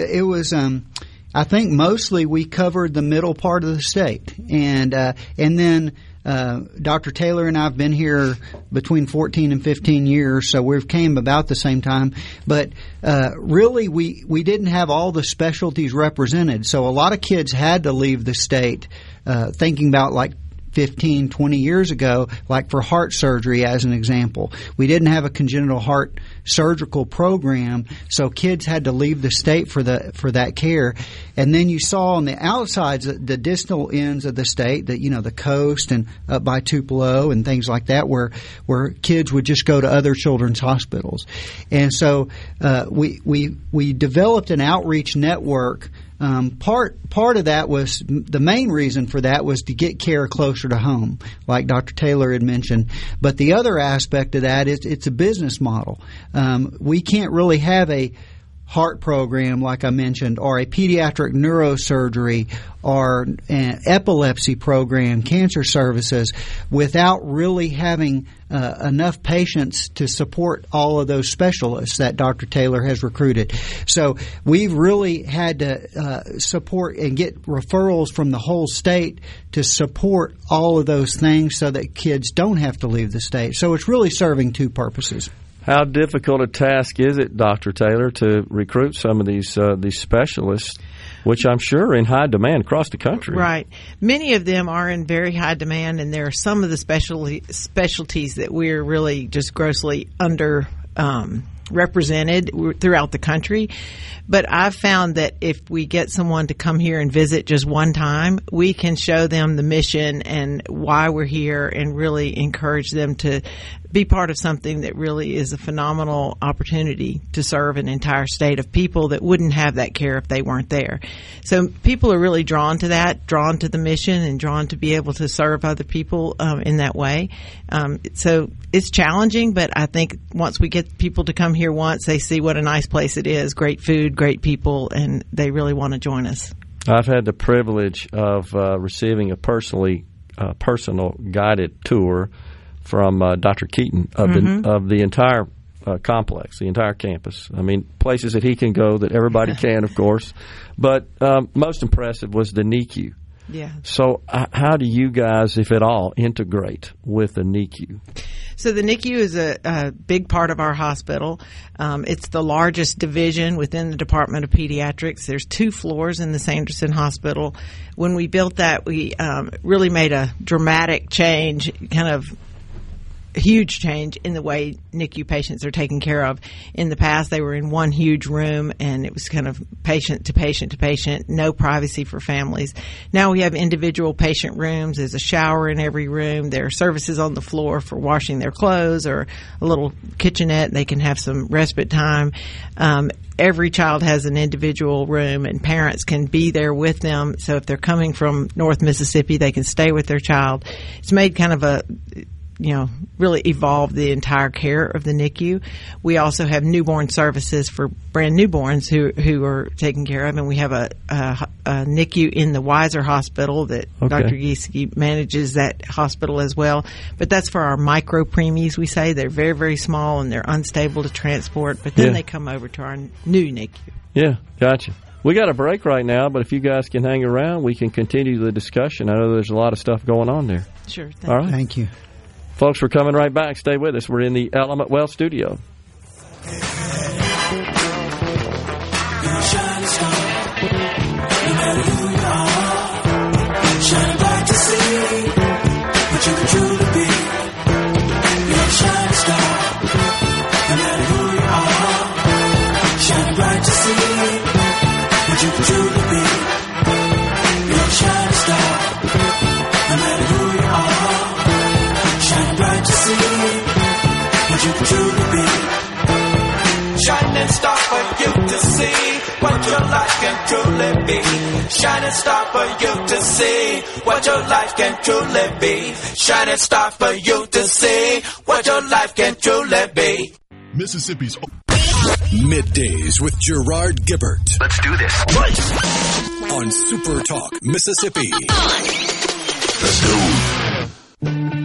I think mostly we covered the middle part of the state, and then Dr. Taylor and I have been here between 14 and 15 years, so we've came about the same time. But really, we didn't have all the specialties represented, so a lot of kids had to leave the state, thinking about like 15, 20 years ago, like for heart surgery as an example. We didn't have a congenital heart surgical program, so kids had to leave the state for that care. And then you saw on the outsides, the distal ends of the state, the coast and up by Tupelo and things like that, where kids would just go to other children's hospitals. And so we developed an outreach network. Part of that was, the main reason for that was to get care closer to home, like Dr. Taylor had mentioned. But the other aspect of that is it's a business model. We can't really have a heart program, like I mentioned, or a pediatric neurosurgery or an epilepsy program, cancer services, without really having enough patients to support all of those specialists that Dr. Taylor has recruited. So we've really had to support and get referrals from the whole state to support all of those things so that kids don't have to leave the state. So it's really serving two purposes. How difficult a task is it, Dr. Taylor, to recruit some of these specialists, which I'm sure are in high demand across the country? Right. Many of them are in very high demand, and there are some of the specialties that we're really just grossly under represented throughout the country. But I've found that if we get someone to come here and visit just one time, we can show them the mission and why we're here and really encourage them to be part of something that really is a phenomenal opportunity to serve an entire state of people that wouldn't have that care if they weren't there. So people are really drawn to that, drawn to the mission, and drawn to be able to serve other people in that way. So it's challenging, but I think once we get people to come here once, they see what a nice place it is, great food, great people, and they really want to join us. I've had the privilege of receiving a personal guided tour from Dr. Keaton of the entire complex, the entire campus. I mean, places that he can go that everybody can, of course. But most impressive was the NICU. Yeah. So how do you guys, if at all, integrate with the NICU? So the NICU is a big part of our hospital. It's the largest division within the Department of Pediatrics. There's 2 floors in the Sanderson Hospital. When we built that, we really made a dramatic change, kind of huge change in the way NICU patients are taken care of. In the past, they were in one huge room, and it was kind of patient to patient to patient, no privacy for families. Now we have individual patient rooms. There's a shower in every room. There are services on the floor for washing their clothes, or a little kitchenette. They can have some respite time. Every child has an individual room, and parents can be there with them. So if they're coming from North Mississippi, they can stay with their child. It's made kind of really evolved the entire care of the NICU. We also have newborn services for brand newborns who are taken care of, and we have a NICU in the Weiser Hospital that Dr. Gieske manages that hospital as well. But that's for our micro preemies, we say. They're very, very small and they're unstable to transport, but then they come over to our new NICU. Yeah, gotcha. We got a break right now, but if you guys can hang around, we can continue the discussion. I know there's a lot of stuff going on there. Sure. All right. Thank you. Folks, we're coming right back. Stay with us. We're in the Element Wealth studio. Shining star for you to see what your life can truly be. Shining star for you to see what your life can truly be. Shining star for you to see what your life can truly be. Mississippi's Middays with Gerard Gibbert. Let's do this. On Super Talk, Mississippi. Let's go.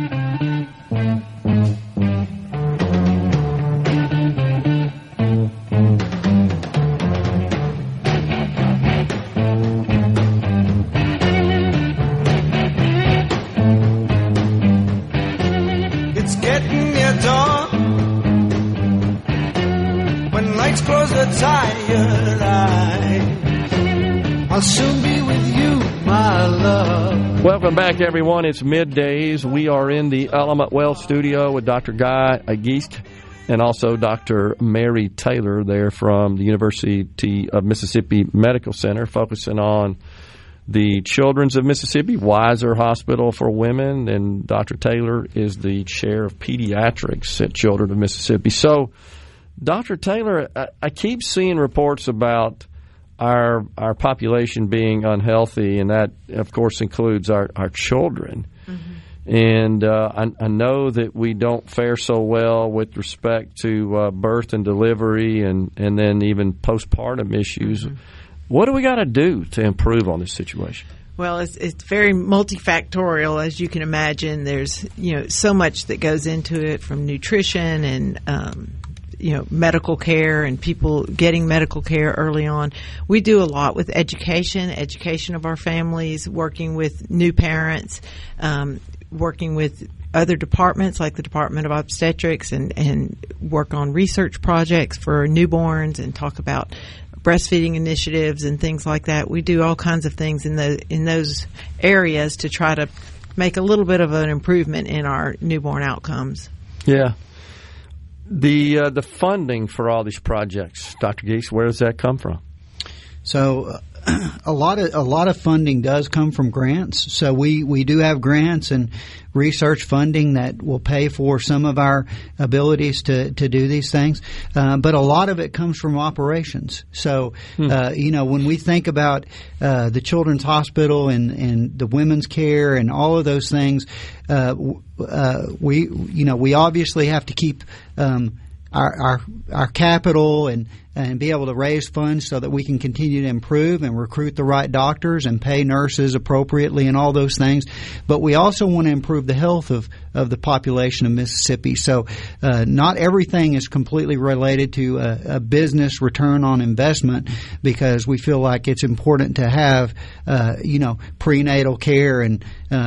Close the tired eyes. I'll soon be with you, my love. Welcome back, everyone. It's Middays. We are in the Element Wealth studio with Dr. Guy Gieske and also Dr. Mary Taylor there from the University of Mississippi Medical Center, focusing on the Children's of Mississippi, Weiser Hospital for Women, and Dr. Taylor is the chair of pediatrics at Children of Mississippi. So, Dr. Taylor, I keep seeing reports about our population being unhealthy, and that, of course, includes our children. Mm-hmm. And I know that we don't fare so well with respect to birth and delivery and then even postpartum issues. Mm-hmm. What do we got to do to improve on this situation? Well, it's very multifactorial, as you can imagine. There's so much that goes into it, from nutrition and medical care and people getting medical care early on. We do a lot with education of our families, working with new parents, working with other departments like the Department of Obstetrics and work on research projects for newborns and talk about breastfeeding initiatives and things like that. We do all kinds of things in those areas to try to make a little bit of an improvement in our newborn outcomes. Yeah. The funding for all these projects, Dr. Gieske, where does that come from? So a lot of funding does come from grants. So we do have grants and research funding that will pay for some of our abilities to do these things. But a lot of it comes from operations. So, when we think about the Children's Hospital and the women's care and all of those things, we obviously have to keep our capital and be able to raise funds so that we can continue to improve and recruit the right doctors and pay nurses appropriately and all those things. But we also want to improve the health of the population of Mississippi. So not everything is completely related to a business return on investment, because we feel like it's important to have prenatal care and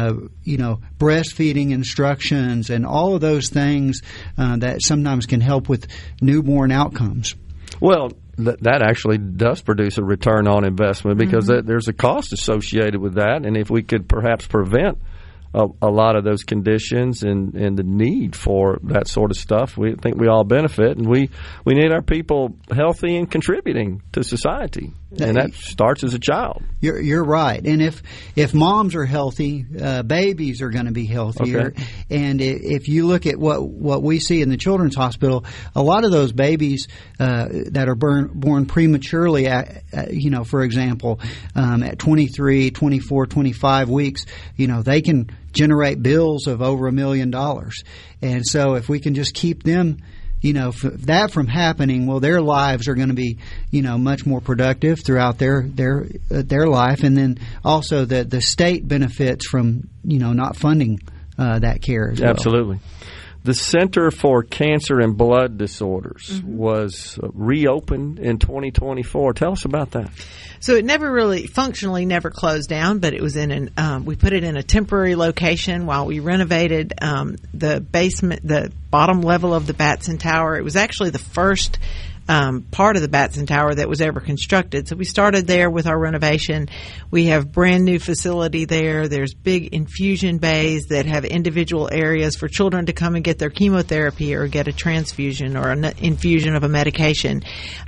breastfeeding instructions and all of those things that sometimes can help with newborn outcomes. Well, that actually does produce a return on investment, because there's a cost associated with that. And if we could perhaps prevent a lot of those conditions and the need for that sort of stuff, we think we all benefit. And we need our people healthy and contributing to society. And that starts as a child. You're right. And if moms are healthy, babies are going to be healthier. Okay. And if you look at what we see in the Children's Hospital, a lot of those babies that are born prematurely, for example, at 23, 24, 25 weeks, they can generate bills of over $1 million. And so if we can just keep them that from happening, well, their lives are going to be, much more productive throughout their life. And then also the state benefits from, not funding that care as well. Absolutely. The Center for Cancer and Blood Disorders was reopened in 2024. Tell us about that. So it functionally never closed down, but it was we put it in a temporary location while we renovated the basement, the bottom level of the Batson Tower. It was actually the first part of the Batson Tower that was ever constructed. So we started there with our renovation. We have brand new facility there. There's big infusion bays that have individual areas for children to come and get their chemotherapy or get a transfusion or an infusion of a medication.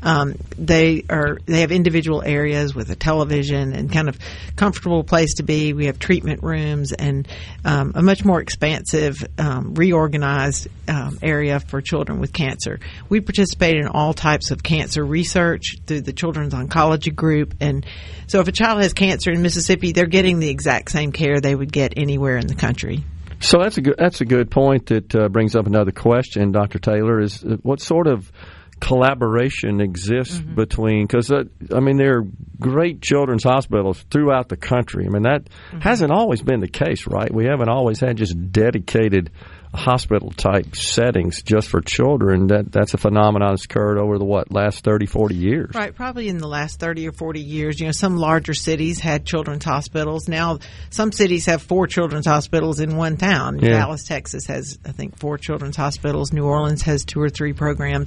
They have individual areas with a television and kind of comfortable place to be. We have treatment rooms and a much more expansive, reorganized area for children with cancer. We participate in all types of cancer research through the Children's Oncology Group. And so if a child has cancer in Mississippi, they're getting the exact same care they would get anywhere in the country. So that's a good point that brings up another question, Dr. Taylor, is what sort of collaboration exists between, because there are great children's hospitals throughout the country. That hasn't always been the case, right? We haven't always had just dedicated hospital type settings just for children. That's a phenomenon that's occurred over the last 30, 40 years. Right, probably in the last 30 or 40 years. Some larger cities had children's hospitals. Now some cities have 4 children's hospitals in one town. Yeah. Dallas, Texas has, I think, 4 children's hospitals. New Orleans has 2 or 3 programs.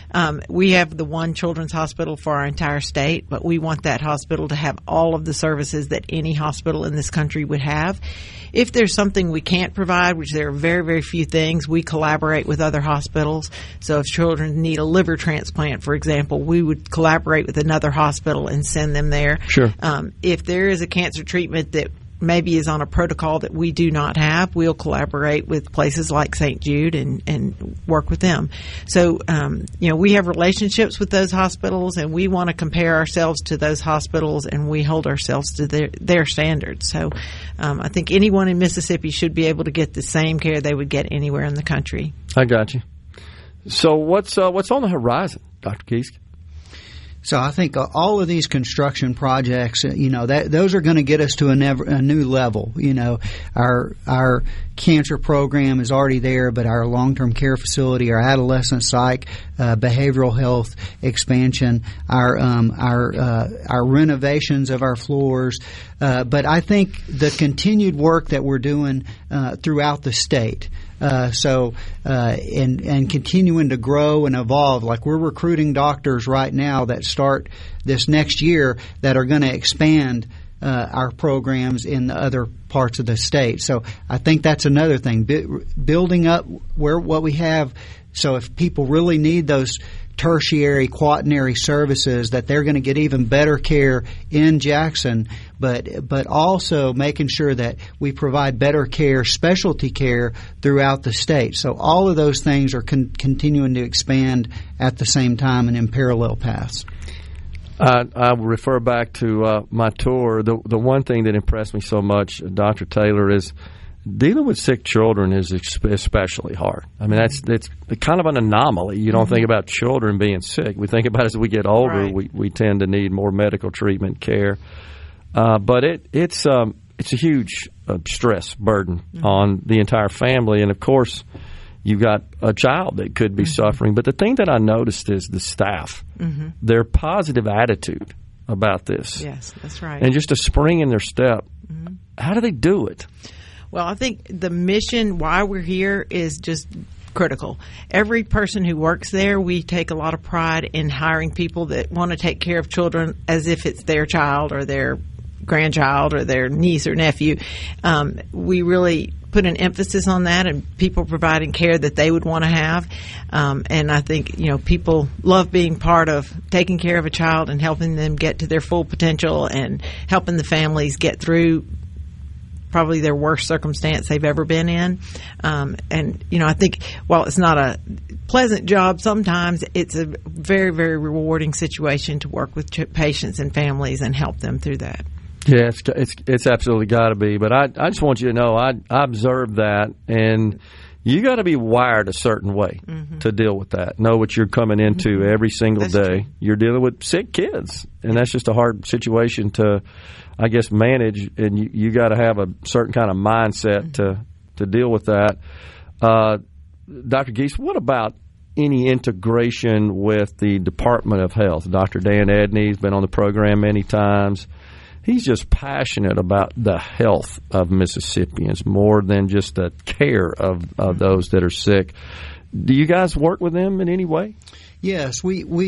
We have the one children's hospital for our entire state, but we want that hospital to have all of the services that any hospital in this country would have. If there's something we can't provide, which there are very, very few things, we collaborate with other hospitals. So if children need a liver transplant, for example, we would collaborate with another hospital and send them there. Sure. If there is a cancer treatment that maybe is on a protocol that we do not have, we'll collaborate with places like St. Jude and work with them. So, we have relationships with those hospitals, and we want to compare ourselves to those hospitals, and we hold ourselves to their standards. So, I think anyone in Mississippi should be able to get the same care they would get anywhere in the country. I got you. So, what's on the horizon, Dr. Kieske? So I think all of these construction projects, those are going to get us to a new level. Our cancer program is already there, but our long-term care facility, our adolescent psych, behavioral health expansion, our renovations of our floors. But I think the continued work that we're doing throughout the state. And continuing to grow and evolve. Like we're recruiting doctors right now that start this next year that are going to expand our programs in the other parts of the state. So I think that's another thing, building up what we have. So if people really need those tertiary, quaternary services, that they're going to get even better care in Jackson, but also making sure that we provide better care, specialty care throughout the state. So all of those things are continuing to expand at the same time and in parallel paths. I refer back to my tour. The one thing that impressed me so much, Dr. Taylor, is dealing with sick children is especially hard. I mean, it's kind of an anomaly. You don't think about children being sick. We think about it as we get older, right. we tend to need more medical treatment, care. But it's a huge stress burden on the entire family. And, of course, you've got a child that could be suffering. But the thing that I noticed is the staff, their positive attitude about this. Yes, that's right. And just a spring in their step. How do they do it? Well, I think the mission, why we're here, is just critical. Every person who works there, we take a lot of pride in hiring people that want to take care of children as if it's their child or their grandchild or their niece or nephew. We really put an emphasis on that, and people providing care that they would want to have. And I think, people love being part of taking care of a child and helping them get to their full potential and helping the families get through probably their worst circumstance they've ever been in. And, I think while it's not a pleasant job, sometimes it's a very, very rewarding situation to work with patients and families and help them through that. Yeah, it's absolutely got to be. But I just want you to know I observed that, and you got to be wired a certain way to deal with that. Know what you're coming into every single day. True. You're dealing with sick kids, and that's just a hard situation to, I guess, manage. And you got to have a certain kind of mindset to deal with that. Dr. Gies, what about any integration with the Department of Health? Dr. Dan Edney's been on the program many times. He's just passionate about the health of Mississippians more than just the care of those that are sick. Do you guys work with them in any way? Yes,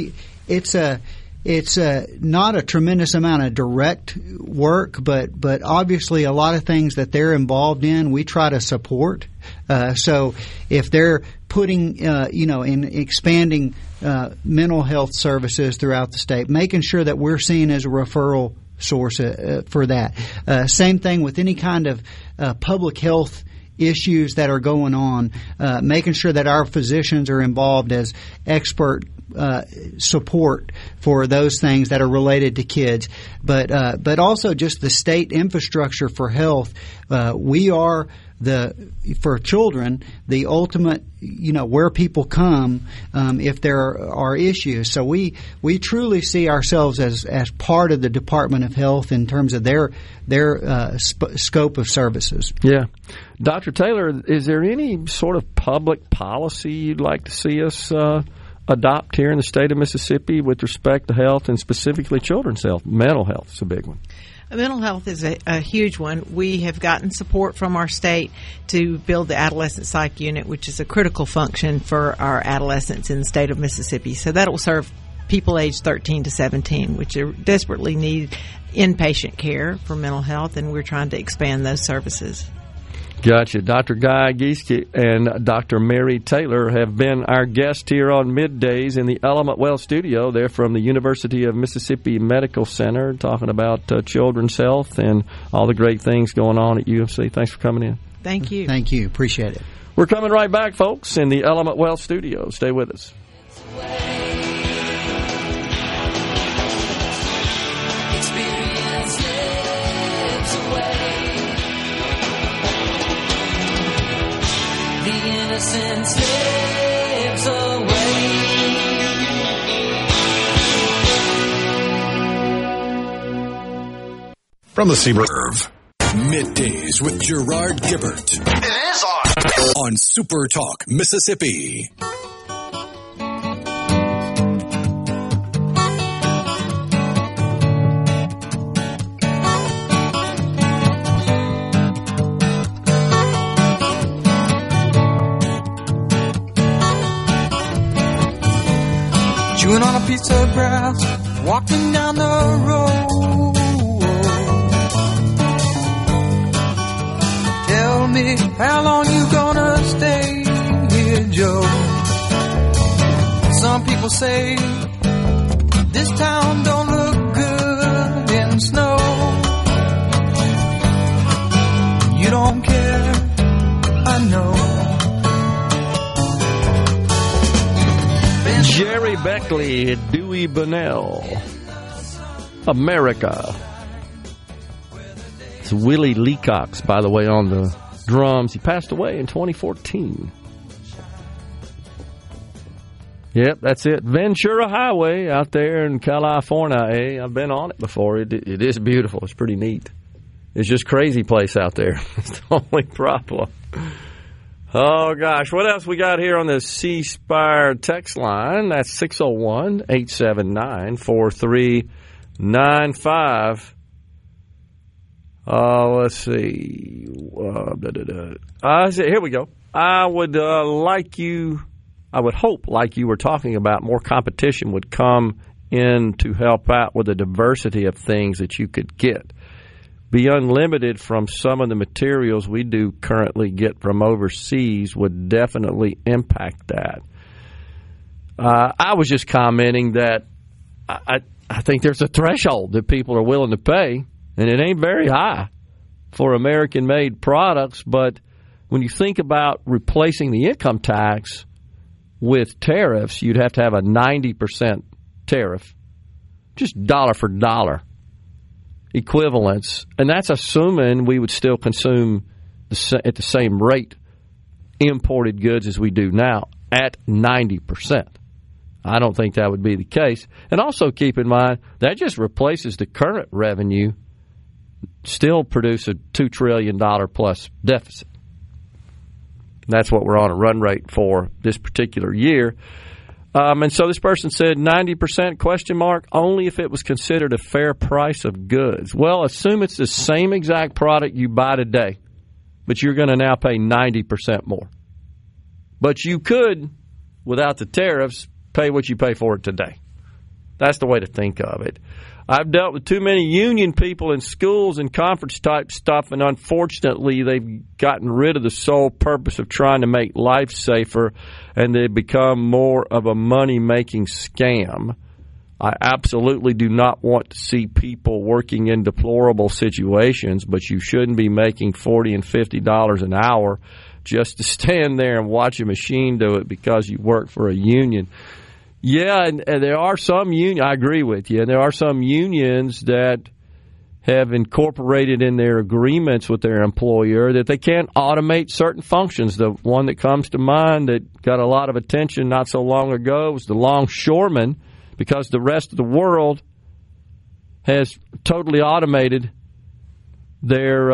it's not a tremendous amount of direct work, but obviously a lot of things that they're involved in, we try to support. So if they're putting, in expanding mental health services throughout the state, making sure that we're seen as a referral source for that. Same thing with any kind of public health issues that are going on, making sure that our physicians are involved as expert support for those things that are related to kids, but also just the state infrastructure for health. We are for children, the ultimate, where people come if there are issues. So we truly see ourselves as part of the Department of Health in terms of their scope of services. Yeah. Dr. Taylor, is there any sort of public policy you'd like to see us adopt here in the state of Mississippi with respect to health, and specifically children's health? Mental health is a big one. Mental health is a huge one. We have gotten support from our state to build the adolescent psych unit, which is a critical function for our adolescents in the state of Mississippi. So that will serve people aged 13 to 17, which desperately need inpatient care for mental health, and we're trying to expand those services. Gotcha. Dr. Guy Gieske and Dr. Mary Taylor have been our guests here on Middays in the Element Well studio. They're from the University of Mississippi Medical Center, talking about children's health and all the great things going on at UMC. Thanks for coming in. Thank you. Thank you. Appreciate it. We're coming right back, folks, in the Element Well studio. Stay with us. Innocence slips away. From the Seaburg, Middays with Gerard Gibbert. It is on Super Talk, Mississippi. Chewing on a piece of grass, walking down the road. Tell me, how long you gonna stay here, Joe? Some people people say this town don't look good in snow. You don't care, I know. Jerry Beckley, Dewey Bunnell, America. It's Willie Leacox, by the way, on the drums. He passed away in 2014. Yep, that's it. Ventura Highway out there in California. I've been on it before. It is beautiful. It's pretty neat. It's just crazy place out there. It's the only problem. Oh, gosh. What else we got here on the C Spire text line? That's 601-879-4395. Let's see. Here we go. I would hope, like you were talking about, more competition would come in to help out with the diversity of things that you could get. Be unlimited from some of the materials we do currently get from overseas would definitely impact that. I was just commenting that I think there's a threshold that people are willing to pay, and it ain't very high for American-made products. But when you think about replacing the income tax with tariffs, you'd have to have a 90% tariff, just dollar for dollar equivalents, and that's assuming we would still consume at the same rate imported goods as we do now at 90%. I don't think that would be the case. And also keep in mind, that just replaces the current revenue, still produce a $2 trillion plus deficit. That's what we're on a run rate for this particular year. And so this person said 90% question mark, only if it was considered a fair price of goods. Well, assume it's the same exact product you buy today, but you're going to now pay 90% more. But you could, without the tariffs, pay what you pay for it today. That's the way to think of it. I've dealt with too many union people in schools and conference-type stuff, and unfortunately they've gotten rid of the sole purpose of trying to make life safer, and they've become more of a money-making scam. I absolutely do not want to see people working in deplorable situations, but you shouldn't be making $40 and $50 an hour just to stand there and watch a machine do it because you work for a union. Yeah, and there are some unions, I agree with you, and there are some unions that have incorporated in their agreements with their employer that they can't automate certain functions. The one that comes to mind that got a lot of attention not so long ago was the longshoremen, because the rest of the world has totally automated their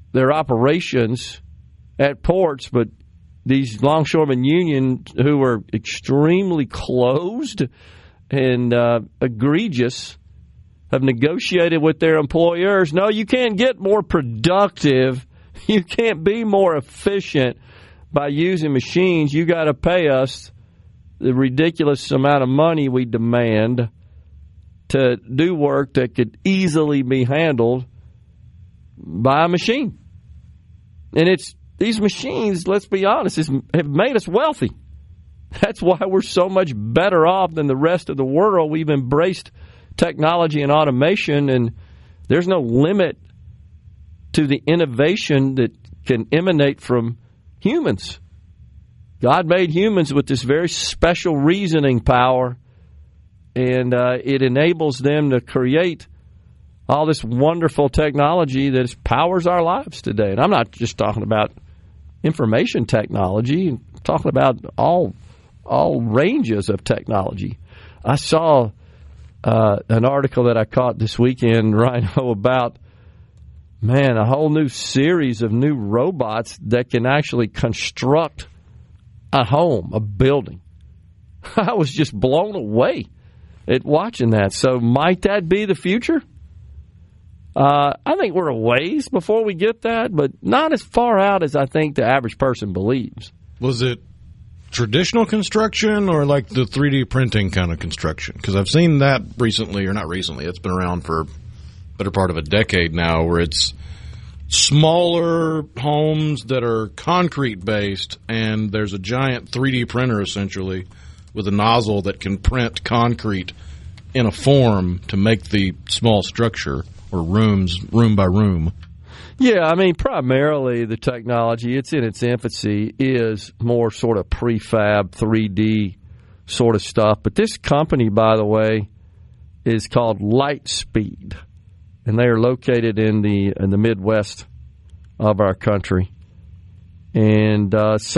operations at ports, but these longshoremen unions who are extremely closed and egregious have negotiated with their employers. No, you can't get more productive. You can't be more efficient by using machines. You got to pay us the ridiculous amount of money we demand to do work that could easily be handled by a machine. And these machines, let's be honest, have made us wealthy. That's why we're so much better off than the rest of the world. We've embraced technology and automation, and there's no limit to the innovation that can emanate from humans. God made humans with this very special reasoning power, and it enables them to create all this wonderful technology that powers our lives today. And I'm not just talking about information technology, I'm talking about all ranges of technology. I saw an article that I caught this weekend, Rhino, about, a whole new series of new robots that can actually construct a home, a building. I was just blown away at watching that. So might that be the future? I think we're a ways before we get that, but not as far out as I think the average person believes. Was it traditional construction or like the 3D printing kind of construction? Because I've seen that recently, or not recently, it's been around for a better part of a decade now, where it's smaller homes that are concrete-based, and there's a giant 3D printer, essentially, with a nozzle that can print concrete in a form to make the small structure or rooms room by room. Yeah, I mean, primarily the technology, it's in its infancy, is more sort of prefab, 3D sort of stuff. But this company, by the way, is called Lightspeed, and they are located in the Midwest of our country. And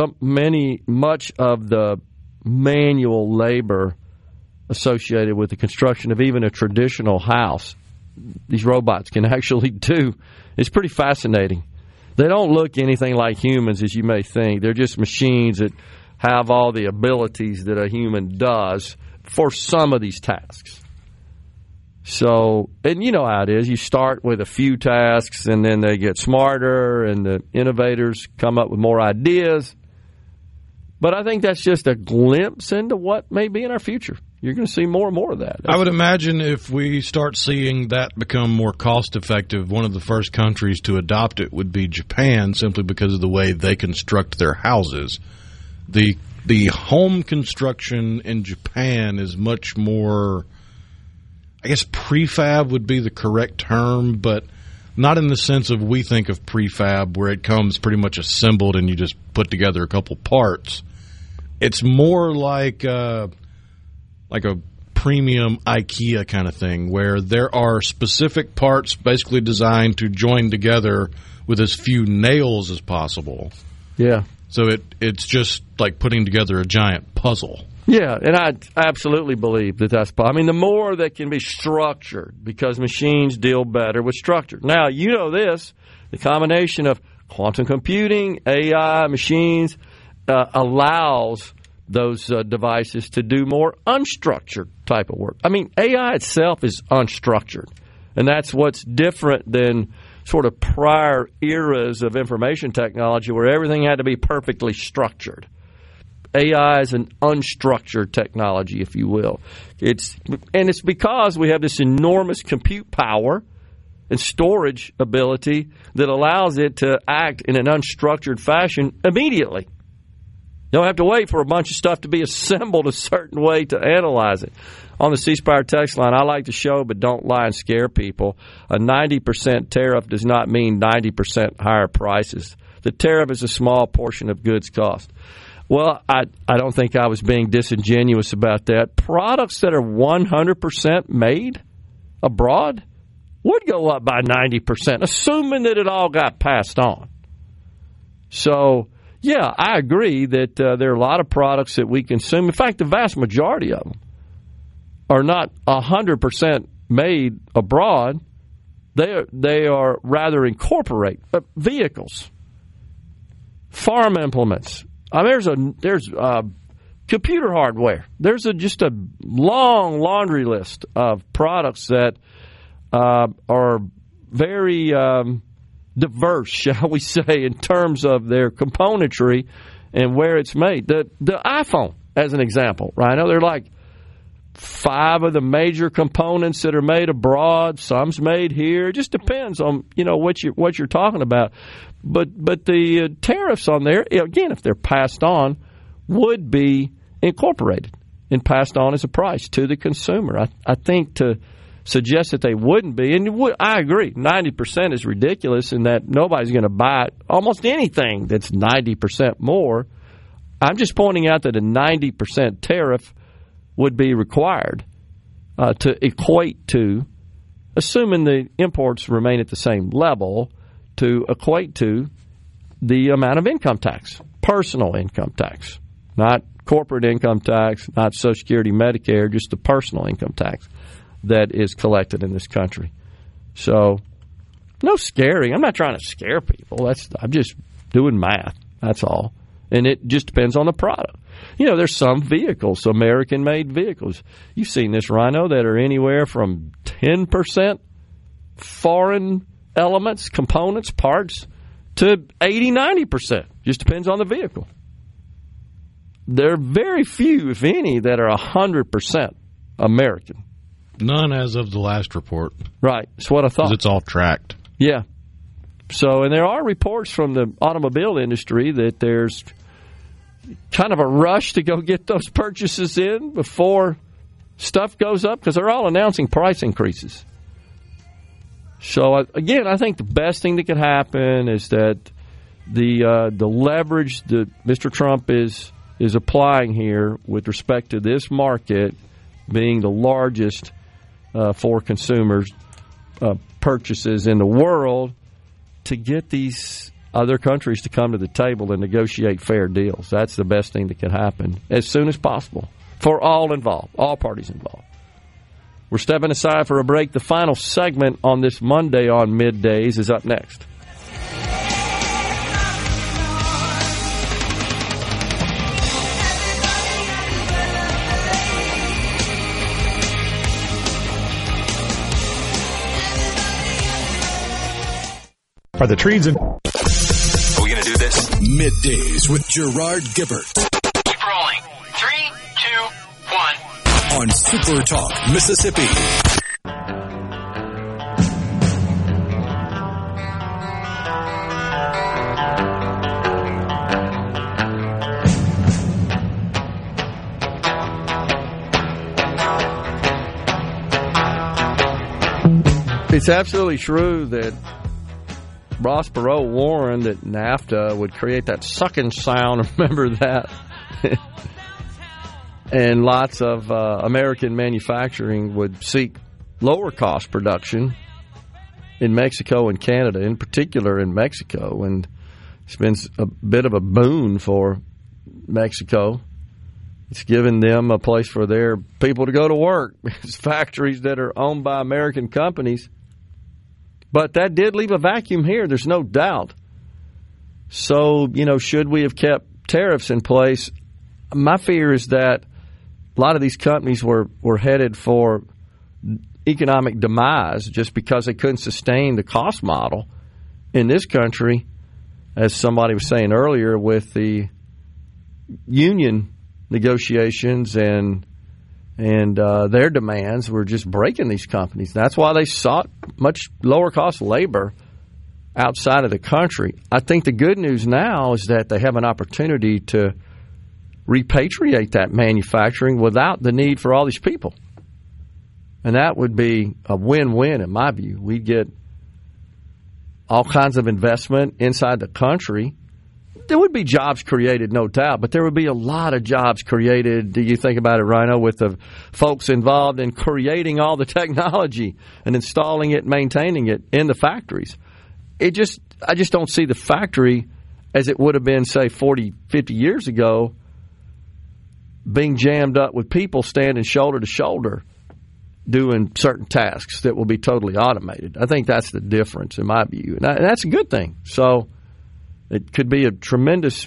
much of the manual labor associated with the construction of even a traditional house, these robots can actually do. It's pretty fascinating. They don't look anything like humans, as you may think. They're just machines that have all the abilities that a human does for some of these tasks. So, and you know how it is. You start with a few tasks, and then they get smarter, and the innovators come up with more ideas. But I think that's just a glimpse into what may be in our future. You're going to see more and more of that. I would imagine if we start seeing that become more cost-effective, one of the first countries to adopt it would be Japan, simply because of the way they construct their houses. The home construction in Japan is much more, I guess prefab would be the correct term, but not in the sense of we think of prefab where it comes pretty much assembled and you just put together a couple parts. It's more like a premium IKEA kind of thing where there are specific parts basically designed to join together with as few nails as possible. Yeah. So it's just like putting together a giant puzzle. Yeah, and I absolutely believe that that's possible. I mean, the more that can be structured, because machines deal better with structure. Now, you know this, the combination of quantum computing, AI, machines, allows those devices to do more unstructured type of work. I mean, AI itself is unstructured, and that's what's different than sort of prior eras of information technology where everything had to be perfectly structured. AI is an unstructured technology, if you will. It's because we have this enormous compute power and storage ability that allows it to act in an unstructured fashion immediately. You don't have to wait for a bunch of stuff to be assembled a certain way to analyze it. On the C Spire text line, I like to show but don't lie and scare people. A 90% tariff does not mean 90% higher prices. The tariff is a small portion of goods cost. Well, I don't think I was being disingenuous about that. Products that are 100% made abroad would go up by 90%, assuming that it all got passed on. So, yeah, I agree that there are a lot of products that we consume. In fact, the vast majority of them are not 100% made abroad. They are rather incorporate vehicles, farm implements. There's computer hardware. There's just a long laundry list of products that are very diverse, shall we say, in terms of their componentry and where it's made. The iPhone, as an example, right? I know there are like 5 of the major components that are made abroad. Some's made here. It just depends on what you're talking about. But the tariffs on there, again, if they're passed on, would be incorporated and passed on as a price to the consumer. I think to suggest that they wouldn't be, and I agree, 90% is ridiculous in that nobody's going to buy almost anything that's 90% more. I'm just pointing out that a 90% tariff would be required to equate to, assuming the imports remain at the same level, to equate to the amount of income tax, personal income tax, not corporate income tax, not Social Security, Medicare, just the personal income tax that is collected in this country. So, no scaring. I'm not trying to scare people. I'm just doing math. That's all. And it just depends on the product. There's some vehicles, American-made vehicles. You've seen this, Rhino, that are anywhere from 10% foreign elements, components, parts, to 80-90%. Just depends on the vehicle. There are very few, if any, that are 100% American. None as of the last report. Right. That's what I thought. 'Cause it's all tracked. Yeah. So, and there are reports from the automobile industry that there's kind of a rush to go get those purchases in before stuff goes up? Because they're all announcing price increases. So, again, I think the best thing that could happen is that the leverage that Mr. Trump is applying here with respect to this market being the largest for consumers purchases in the world, to get these other countries to come to the table and negotiate fair deals. That's the best thing that can happen as soon as possible for all involved, all parties involved. We're stepping aside for a break. The final segment on this Monday on Middays is up next. Are the trees in... Are we going to do this? Middays with Gerard Gibbert. Keep rolling. 3, 2, 1. On Super Talk, Mississippi. It's absolutely true that Ross Perot warned that NAFTA would create that sucking sound. Remember that? And lots of American manufacturing would seek lower cost production in Mexico and Canada, in particular in Mexico. And it's been a bit of a boon for Mexico. It's given them a place for their people to go to work. It's factories that are owned by American companies. But that did leave a vacuum here, there's no doubt. So, should we have kept tariffs in place? My fear is that a lot of these companies were headed for economic demise just because they couldn't sustain the cost model in this country, as somebody was saying earlier, with the union negotiations and their demands were just breaking these companies. That's why they sought much lower cost labor outside of the country. I think the good news now is that they have an opportunity to repatriate that manufacturing without the need for all these people. And that would be a win-win in my view. We'd get all kinds of investment inside the country. There would be jobs created, no doubt, but there would be a lot of jobs created. Do you think about it, Rhino, with the folks involved in creating all the technology and installing it, maintaining it in the factories? I just don't see the factory as it would have been, say, 40, 50 years ago, being jammed up with people standing shoulder to shoulder doing certain tasks that will be totally automated. I think that's the difference in my view. And that's a good thing. So it could be a tremendous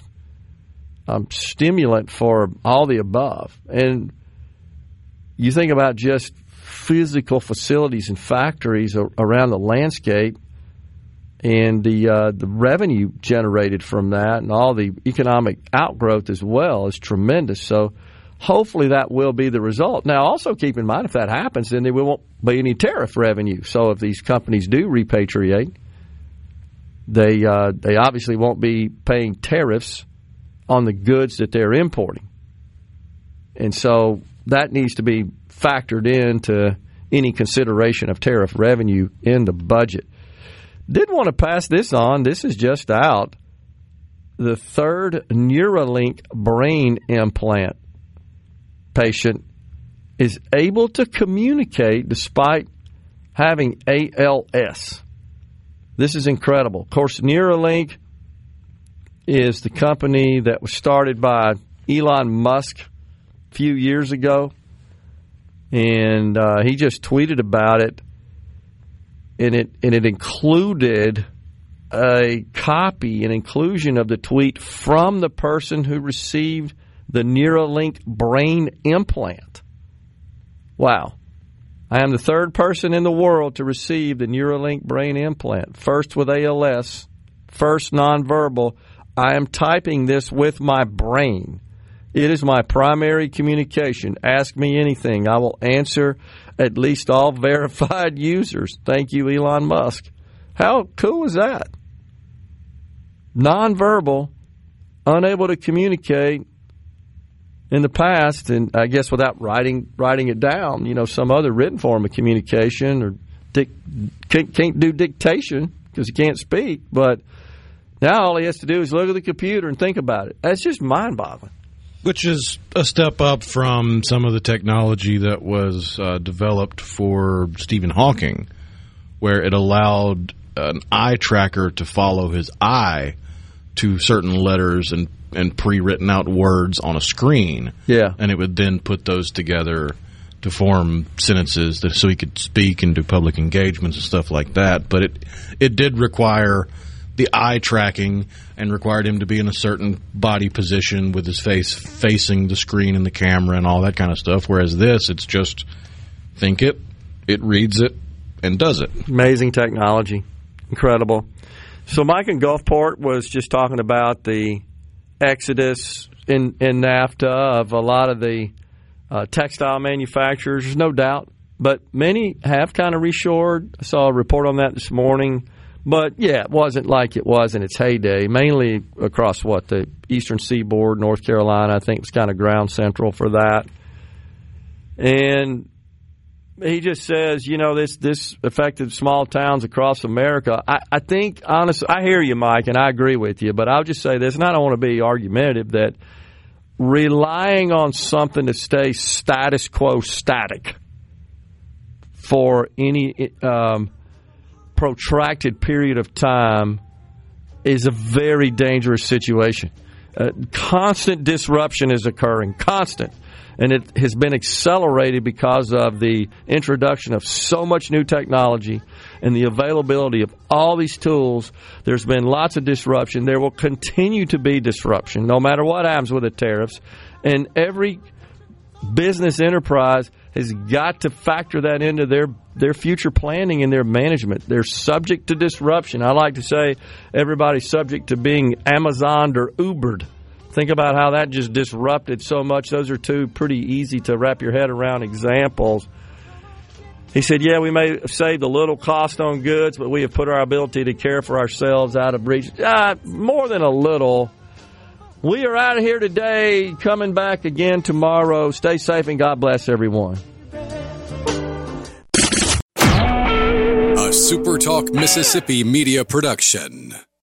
stimulant for all the above. And you think about just physical facilities and factories around the landscape and the revenue generated from that and all the economic outgrowth as well is tremendous. So hopefully that will be the result. Now, also keep in mind, if that happens, then there won't be any tariff revenue. So if these companies do repatriate, they obviously won't be paying tariffs on the goods that they're importing. And so that needs to be factored into any consideration of tariff revenue in the budget. Did want to pass this on. This is just out. The third Neuralink brain implant patient is able to communicate despite having ALS. This is incredible. Of course, Neuralink is the company that was started by Elon Musk a few years ago, and he just tweeted about it, and it included an inclusion of the tweet from the person who received the Neuralink brain implant. Wow. I am the third person in the world to receive the Neuralink brain implant. First with ALS, first nonverbal. I am typing this with my brain. It is my primary communication. Ask me anything. I will answer at least all verified users. Thank you, Elon Musk. How cool is that? Nonverbal unable to communicate in the past, and I guess without writing it down, some other written form of communication, or can't do dictation because he can't speak. But now all he has to do is look at the computer and think about it. That's just mind-boggling. Which is a step up from some of the technology that was developed for Stephen Hawking, where it allowed an eye tracker to follow his eye to certain letters and pre-written out words on a screen. Yeah. And it would then put those together to form sentences so he could speak and do public engagements and stuff like that. But it did require the eye tracking and required him to be in a certain body position with his face facing the screen and the camera and all that kind of stuff. Whereas this, it's just think it reads it, and does it. Amazing technology. Incredible. So Mike in Gulfport was just talking about the exodus in NAFTA of a lot of the textile manufacturers. There's no doubt. But many have kind of reshored. I saw a report on that this morning. But, yeah, it wasn't like it was in its heyday, mainly across, the eastern seaboard, North Carolina. I think was kind of ground central for that. And he just says, this affected small towns across America. I think, honestly, I hear you, Mike, and I agree with you. But I'll just say this, and I don't want to be argumentative, that relying on something to stay status quo static for any protracted period of time is a very dangerous situation. Constant disruption is occurring, constant. And it has been accelerated because of the introduction of so much new technology and the availability of all these tools. There's been lots of disruption. There will continue to be disruption no matter what happens with the tariffs. And every business enterprise has got to factor that into their future planning and their management. They're subject to disruption. I like to say everybody's subject to being Amazoned or Ubered. Think about how that just disrupted so much. Those are two pretty easy to wrap your head around examples. He said, yeah, we may have saved a little cost on goods, but we have put our ability to care for ourselves out of reach. More than a little. We are out of here today, coming back again tomorrow. Stay safe and God bless everyone. A SuperTalk Mississippi media production.